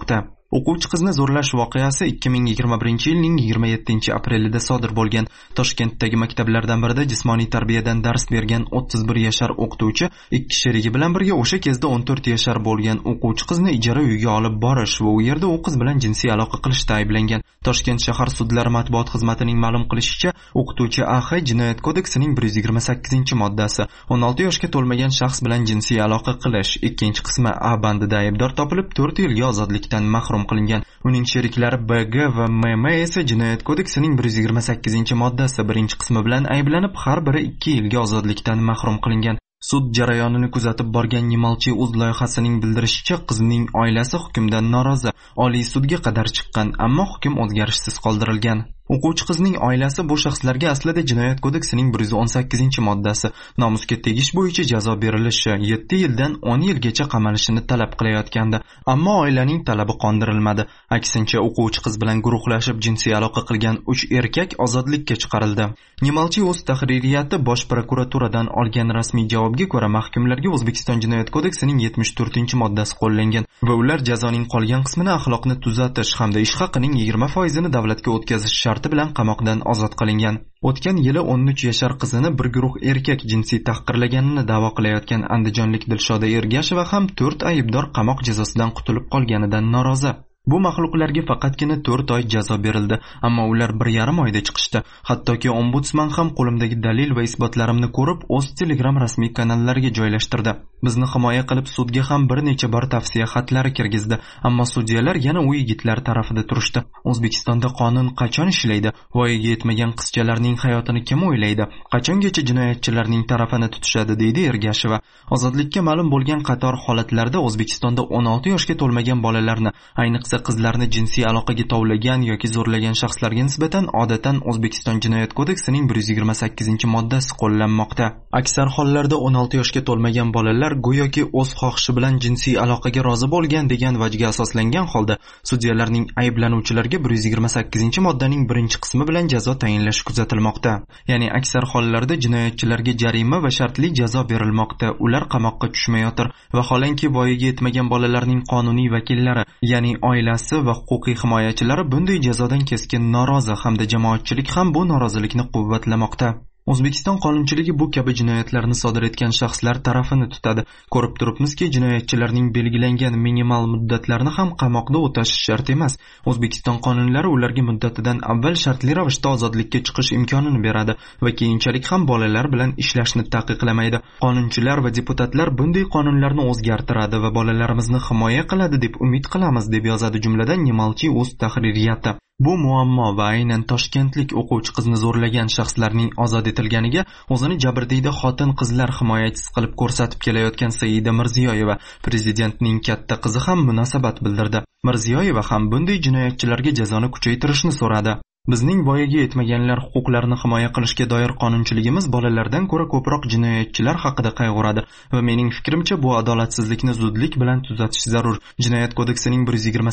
O'quvchi qizni zo'rlash voqeasi 2021-yilning 27-aprelida sodir bo'lgan. Toshkentdagi maktablardan birida jismoniy tarbiyadan dars bergan 31 yashar o'qituvchi ikki sherigi bilan birga o'sha kezda 14 yashar bo'lgan o'quvchi qizni ijara uyga olib borish va u yerda u qiz bilan jinsiy aloqa qilishda ayblangan. Toshkent shahar sudlari matbuot xizmatining ma'lum qilishicha, o'qituvchi AX Jinoyat kodeksining 128-moddasi 16 yoshga to'lmagan shaxs bilan jinsiy aloqa qilish 2-qismi A bandida aybdor topilib 4 yilga ozodlikdan mahrum qilingan. Uning sheriklari BG va MM esa Jinoyat kodeksining 128-moddasi 1-qismi bilan ayblanib, har biri 2 yilga ozodlikdan mahrum qilingan. Sud jarayonini kuzatib borgan Nimalchi o'z loyihasining bildirishicha, qizning oilasi hukmdan norozi. Oliy sudga qadar chiqqan, ammo hukm o'zgarishsiz qoldirilgan. O'quvchi qizning oilasi bu shaxslarga aslida Jinoyat kodeksining 118-moddasi nomusga tegish bo'yicha jazo berilishi 7 yildan 10 yilgacha qamalishini talab qilayotgandi, ammo oilaning talabi qondirilmadi. Aksincha, o'quvchi qiz bilan guruhlashib jinsiy aloqa qilgan 3 erkak ozodlikka chiqarildi. Nimalchi o'z tahririyati Bosh prokuraturadan olgan rasmiy javobga ko'ra, mahkumlarga O'zbekiston Jinoyat kodeksining 74-moddasi qo'llangan va ular jazoning qolgan qismini axloqni tuzatish hamda ish haqining 20%ni davlatga o'tkazish sharti bilan qamoqdan ozod qilingan. O'tgan yili 13 yashar qizini bir guruh erkak jinsiy tahqirlaganini da'vo qilayotgan andijonlik Dilshoda Ergasheva ham 4 aybdor qamoq jazosidan qutulib qolganidan norozi. Bu maxluqlarga faqatgina 4 oy jazo berildi, ammo ular 1,5 oyda chiqishdi. Hattoki ombudsman ham qo'limdagi dalil va isbotlarimni ko'rib, o'z Telegram rasmiy kanallariga joylashtirdi. Bizni himoya qilib sudga ham bir necha bor tavsiya xatlari kirgizdi, ammo sudyalar yana u yigitlar tarafida turishdi. O'zbekistonda qonun qachon ishlaydi? Voyaga yetmagan qizchalarning hayotini kim o'ylaydi? Qachongacha jinoyatchilarning tarafini tutishadi, deydi Ergasheva. Ozodlikka ma'lum bo'lgan qator holatlarda O'zbekistonda 16 yoshga to'lmagan bolalarni, ayniqsa qizlarni jinsiy aloqaga tovlagan yoki zo'rlagan shaxslarga nisbatan odatdan O'zbekiston Jinoyat kodeksining 128-moddasi qo'llanmoqda. Aksar hollarda 16 yoshga to'lmagan bolalar go'yoki o'z xohishi bilan jinsiy aloqaga rozi bo'lgan degan vajga asoslangan holda sudyalarning ayblanuvchilarga 128-moddaning 1-qismi bilan jazo tayinlashi kuzatilmoqda. Ya'ni aksar hollarda jinoyatchilarga jarima va shartli jazo berilmoqda. Ular qamoqqa tushmayotir. Vaholanki voyaga yetmagan bolalarning qonuniy vakillari, ya'ni oilasi va huquqiy himoyachilari bunday jazodan keskin norozi hamda jamoatchilik ham bu norozilikni quvvatlamoqda. O'zbekiston qonunchiligi bu kabi jinoyatlarni sodir etgan shaxslar tarafini tutadi. Ko'rib turibmizki, jinoyatchilarning belgilangan minimal muddatlarni ham qamoqda o'tashi shart emas. O'zbekiston qonunlari ularga muddatidan avval shartli ravishda ozodlikka chiqish imkonini beradi va keyinchalik ham bolalar bilan ishlashni taqiqlamaydi. Qonunchilar va deputatlar bunday qonunlarni o'zgartiradi va bolalarimizni himoya qiladi deb umid qilamiz, deb yozadi jumladan Nimalchi o'z tahririyati. Bu muammo va aynan toshkentlik o'quvchi qizni zo'rlagan shaxslarning ozod etilganiga o'zini jabrdiyda xotin-qizlar himoyachisi qilib ko'rsatib kelayotgan Saida Mirziyoyeva, prezidentning katta qizi ham munosabat bildirdi. Mirziyoyeva ham bunday jinoyatchilarga jazoni kuchaytirishni so'radi. Bizning voyaga yetmaganlar huquqlarini himoya qilishga doir qonunchiligimiz bolalardan ko'ra ko'proq jinoyatchilar haqida qayg'uradi va mening fikrimcha bu adolatsizlikni zudlik bilan tuzatish zarur. Jinoyat kodeksining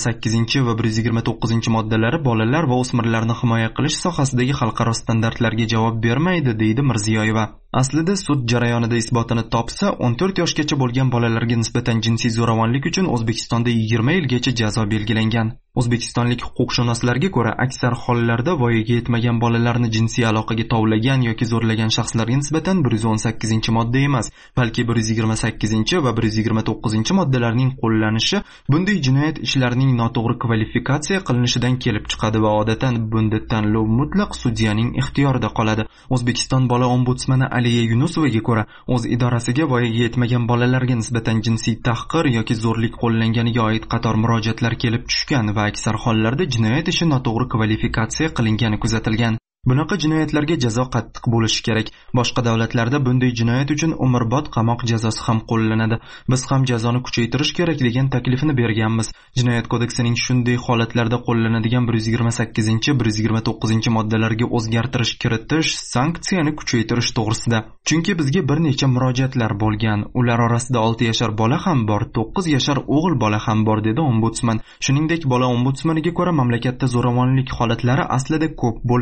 128 va 129-moddalari bolalar va o'smirlarni himoya qilish sohasidagi xalqaro standartlarga javob bermaydi, deydi Mirziyoyeva. Aslida sud jarayonida isbotini topsa, 14 yoshgacha bo'lgan bolalarga nisbatan jinsiy zo'ravonlik uchun O'zbekistonda 20 yilgacha jazo belgilangan. O'zbekistonlik huquqshunoslarga ko'ra, aksar hollarda voyaga yetmagan bolalarni jinsiy aloqaga tovlagan yoki zo'rlagan shaxslarga nisbatan 118-modda emas, balki 128 va 129-moddalarning qo'llanishi bunday jinoyat ishlarining noto'g'ri kvalifikatsiya qilinishidan kelib chiqadi va odatdan bunday tanlov mutlaq sudyaning ixtiyorida qoladi. O'zbekiston bola ombudsmani Aliya Yunusovaga ko'ra, o'z idorasiga voyaga yetmagan bolalarga nisbatan jinsiy tahqir yoki zo'rlik qo'llanganiga oid qator murojaatlar kelib tushgan va aksar hollarda jinoyat ishi noto'g'ri kvalifikatsiya qilingani kuzatilgan. Bunaqa jinoyatlarga jazo qattiq bo'lishi kerak. Boshqa davlatlarda bunday jinoyat uchun umrbod qamoq jazosi ham qo'llanadi. Biz ham jazoni kuchaytirish kerak degan taklifini berganmiz. Jinoyat kodeksining shunday holatlarda qo'llanadigan 128-129-moddalarga o'zgartirish kiritish, sanksiyani kuchaytirish to'g'risida. Chunki bizga bir necha murojaatlar bo'lgan. Ular orasida 6 yashar bola ham bor, 9 yashar o'g'il bola ham bor, dedi ombudsman. Shuningdek, bola ombudsmaniga ko'ra mamlakatda zo'ravonlik holatlari aslida ko'p bo'lishi mumkin.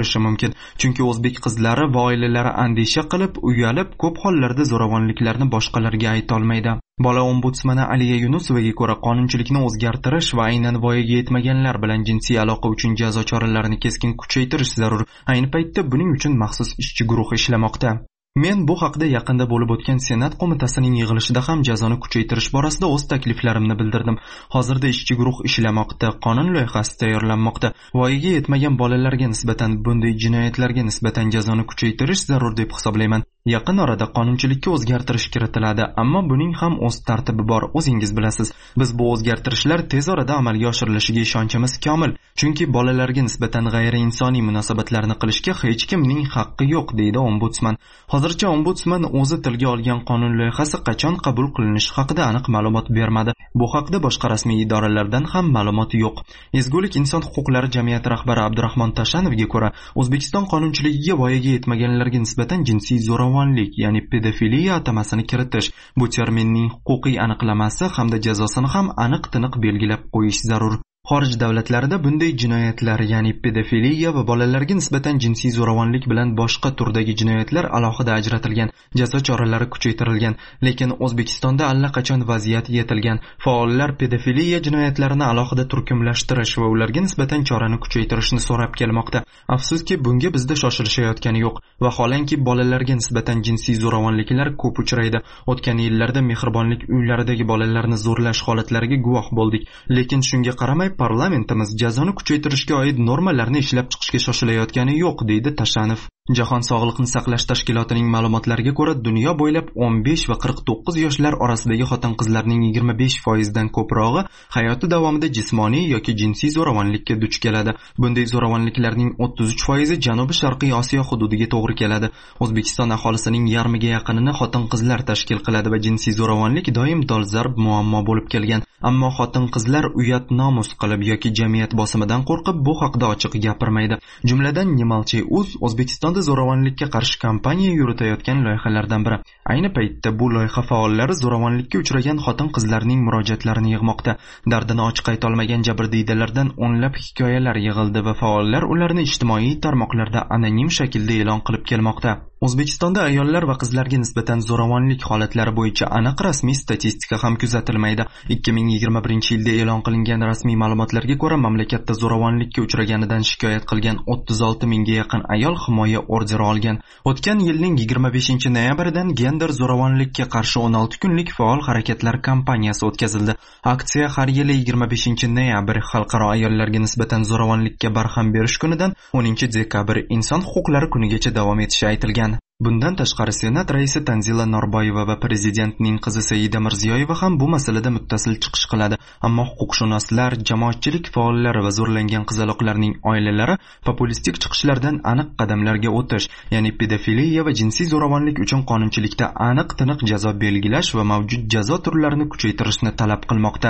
mumkin, chunki o'zbek qizlari va oilalari andisha qilib, uyalib, ko'p hollarda zo'ravonliklarni boshqalarga ayta olmaydi. Bola ombudsmani Aliya Yunusovaga ko'ra, qonunchilikni o'zgartirish va aynan voyaga yetmaganlar bilan jinsiy aloqa uchun jazo choralarini keskin kuchaytirish zarur. Ayni paytda buning uchun maxsus ishchi guruh ishlamoqda. Men bu haqda yaqinda bo'lib o'tgan Senat qo'mitasining yig'ilishida ham jazoni kuchaytirish borasida o'z takliflarimni bildirdim. Hozirda ishchi guruh ishlamoqda, qonun loyihasi tayyorlanmoqda. Voyaga yetmagan bolalarga nisbatan bunday jinoyatlarga nisbatan jazoni kuchaytirish zarur deb hisoblayman. Yaqin orada qonunchilikka o'zgartirish kiritiladi, ammo buning ham o'z tartibi bor, o'zingiz bilasiz. Biz bu o'zgartirishlar tez orada amalga oshirilishiga ishonchimiz komil, chunki bolalarga nisbatan g'ayriinsoniy munosabatlarni qilishga hech kimning haqqi yo'q, deydi ombudsman. Hozircha ombudsman o'zi tilga olgan qonun loyihasi qachon qabul qilinishi haqida aniq ma'lumot bermadi. Bu haqda boshqa rasmiy idoralardan ham ma'lumot yo'q. Ezgulik inson huquqlari jamiyati rahbari Abdurahmon Tashanovga ko'ra, O'zbekiston qonunchiligiga voyaga yetmaganlarga nisbatan jinsiy zo'ravonlik, ya'ni pedofiliya atamasini kiritish, bu terminning huquqiy aniqlamasi hamda jazosini ham aniq-tiniq belgilab qo'yish zarur. Xorij davlatlarida bunday jinoyatlar, ya'ni pedofiliya va bolalarga nisbatan jinsiy zo'ravonlik bilan boshqa turdagi jinoyatlar alohida ajratilgan, jazo choralari kuchaytirilgan, lekin O'zbekistonda allaqachon vaziyat yetilgan. Faollar pedofiliya jinoyatlarini alohida turkumlashtirish va ularga nisbatan chorani kuchaytirishni so'rab kelmoqda. Afsuski, bunga bizda shoshilishayotgani yo'q. Vaholanki bolalarga nisbatan jinsiy zo'ravonliklar ko'p uchraydi. O'tgan yillarda mehribonlik uylaridagi bolalarni zo'rlash holatlariga guvoh bo'ldik, lekin shunga qaramay parlamentimiz jazoni kuchaytirishga oid normalarni ishlab chiqishga shoshilayotgani yo'q, deydi Tashanov. Jahon sog'liqni saqlash tashkilotining ma'lumotlariga ko'ra, dunyo bo'ylab 15 va 49 yoshlar orasidagi xotin-qizlarning 25% dan ko'prog'i hayoti davomida jismoniy yoki jinsiy zo'ravonlikka duch keladi. Bunday zo'ravonliklarning 33% Janubi-Sharqiy Osiyo hududiga to'g'ri keladi. O'zbekiston aholisining yarmiga yaqinini xotin-qizlar tashkil qiladi va jinsiy zo'ravonlik doim dolzarb muammo bo'lib kelgan. Ammo xotin-qizlar uyat nomus qilib yoki jamiyat bosimidan qo'rqib bu haqda ochiq gapirmaydi. Jumladan Nemalchay.uz O'zbekistonda zo'ravonlikka qarshi kampaniya yuritayotgan loyihalardan biri. Ayni paytda bu loyiha faollari zo'ravonlikka uchragan xotin-qizlarning murojaatlarini yig'moqda. Dardini ochiq ayta olmagan jabrdiydalardan o'nlab hikoyalar yig'ildi va faollar ularni ijtimoiy tarmoqlarda anonim shaklda e'lon qilib kelmoqda. O'zbekistonda ayollar va qizlarga nisbatan zo'ravonlik holatlari bo'yicha aniq rasmiy statistika ham kuzatilmaydi. 2021-yilda e'lon qilingan rasmiy ma'lumotlarga ko'ra, mamlakatda zo'ravonlikka uchraganidan shikoyat qilgan 36 mingga yaqin ayol himoya orderi olgan. O'tgan yilning 25-noyabridan gender zo'ravonlikka qarshi 16 kunlik faol harakatlar kampaniyasi o'tkazildi. Aksiya har yili 25-noyabr xalqaro ayollarga nisbatan zo'ravonlikka barham berish kunidan 10-dekabr inson huquqlari kunigacha davom etishi aytilgan. Bundan tashqari Senat raisi Tanzila Norboyeva va prezidentning qizi Saida Mirziyoyeva ham bu masalada muttasil chiqish qiladi. Ammo huquqshunoslar, jamoatchilik faollari va zo'rlangan qizaloqlarning oilalari populistik chiqishlardan aniq qadamlarga o'tish, ya'ni pedofiliya va jinsiy zo'ravonlik uchun qonunchilikda aniq-tiniq jazo belgilash va mavjud jazo turlarini kuchaytirishni talab qilmoqda.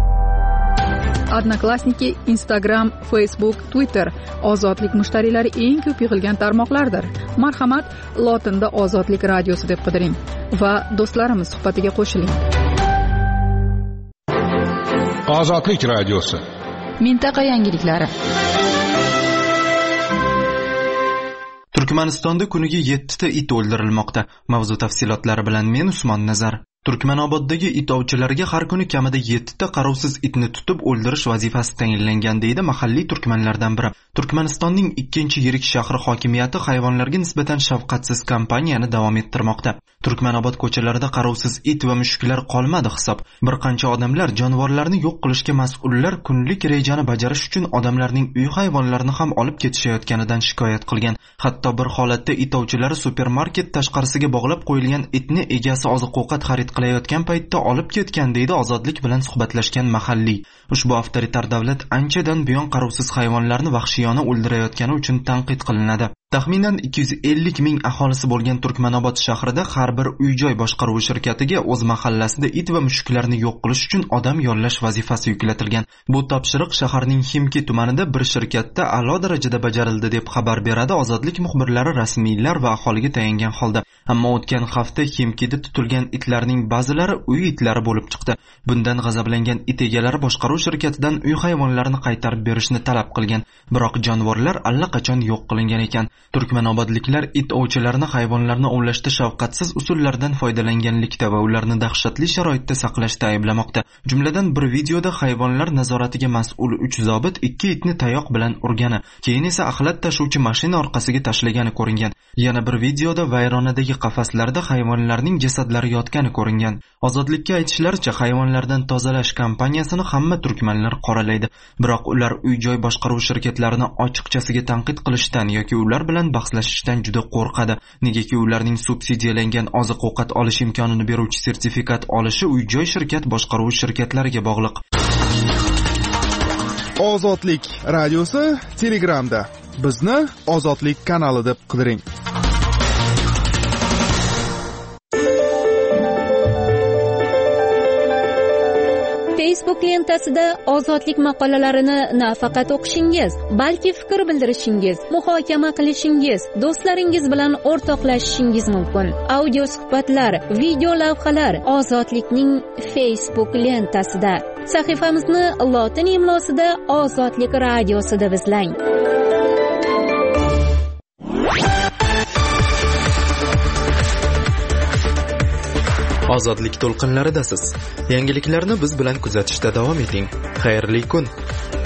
Odnoklassniki, Instagram, Facebook, Twitter ozodlik mushtariylari eng ko'p yig'ilgan tarmoqlardir. Marhamat, lotinda Ozodlik radiosi deb qidiring va do'stlarimiz suhbatiga qo'shiling. Ozodlik radiosi. Mintaqa yangiliklari. Turkmanistonda kuniga 7 ta it o'ldirilmoqda. Mavzu tafsilotlari bilan men Usmon Nazar. Turkmanoboddagi it ovchilariga har kuni kamida 7 ta qarovsiz itni tutib o'ldirish vazifasi tayinlangan, deydi mahalliy turkmanlardan biri. Turkmanistonning 2-yirik shahri hokimiyati hayvonlarga nisbatan shafqatsiz kampaniyani davom ettirmoqda. Turkmanobod ko'chalarida qarovsiz it va mushuklar qolmadi hisob. Bir qancha odamlar jonivorlarni yo'q qilishga mas'ullar kunlik rejani bajarish uchun odamlarning uy hayvonlarini ham olib ketishayotganidan shikoyat qilgan. Hatto bir holatda it ovchilari supermarket tashqarisiga bog'lab qo'yilgan itni egasi oziq-ovqat xarid qilayotgan paytda olib ketgan, deydi Ozodlik bilan suhbatlashgan mahalliy. Ushbu avtoritar davlat anchadan buyon qarovsiz hayvonlarni vahshiyona o'ldirayotgani uchun tanqid qilinadi. Taxminan 250 ming aholisi bo'lgan Turkmanobod shahrida har bir uy-joy boshqaruvi shirkatiga o'z mahallasida it va mushuklarni yo'q qilish uchun odam yollash vazifasi yuklatilgan. Bu topshiriq shaharning Ximki tumanida bir shirkatda a'lo darajada bajarildi deb xabar beradi Ozodlik muxbirlari rasmiylar va aholiga tayangan holda. Ammo o'tgan hafta Ximkida tutilgan itlarning ba'zilari uy itlari bo'lib chiqdi. Bundan g'azablangan it egalari boshqaruv shirkatidan uy hayvonlarini qaytarib berishni talab qilgan. Biroq jonivorlar allaqachon yo'q qilingan ekan. Turkmanobodliklar it ovchilarini hayvonlarni ovlashda shafqatsiz usullardan foydalanganlikda va ularni dahshatli sharoitda saqlashda ayblamoqda. Jumladan bir videoda hayvonlar nazoratiga mas'ul 3 zobit 2 itni tayoq bilan urgani, keyin esa axlat tashuvchi mashina orqasiga tashlagani ko'ringan. Yana bir videoda vayronadagi qafaslarda hayvonlarning jasadlari yotgani ko'ringan. Ozodlikka aytishlaricha, hayvonlardan tozalash kampaniyasini hamma turkmanlar qoralaydi, biroq ular uy-joy boshqaruv shirkatlarini ochiqchasiga tanqid qilishdan yoki ular bilan bahslashishdan juda qo'rqadi. Negaki ularning subsidiyalangan oziq-ovqat olish imkonini beruvchi sertifikat olishi uy-joy shirkat boshqaruv shirkatlariga bog'liq. Ozodlik radiosi Telegramda. Bizni Ozodlik kanali deb qidiring. Facebook lentasida ozodlik maqolalarini nafaqat o'qishingiz, balki fikr bildirishingiz, muhokama qilishingiz, do'stlaringiz bilan o'rtoqlashishingiz mumkin. Audio suhbatlar, video lavhalar Ozodlikning Facebook lentasida. Sahifamizni lotin imlosida Ozodlik radiosi deb izlang. Ozodlik to'lqinlaridasiz. Yangiliklarni biz bilan kuzatishda davom eting. Xayrli kun.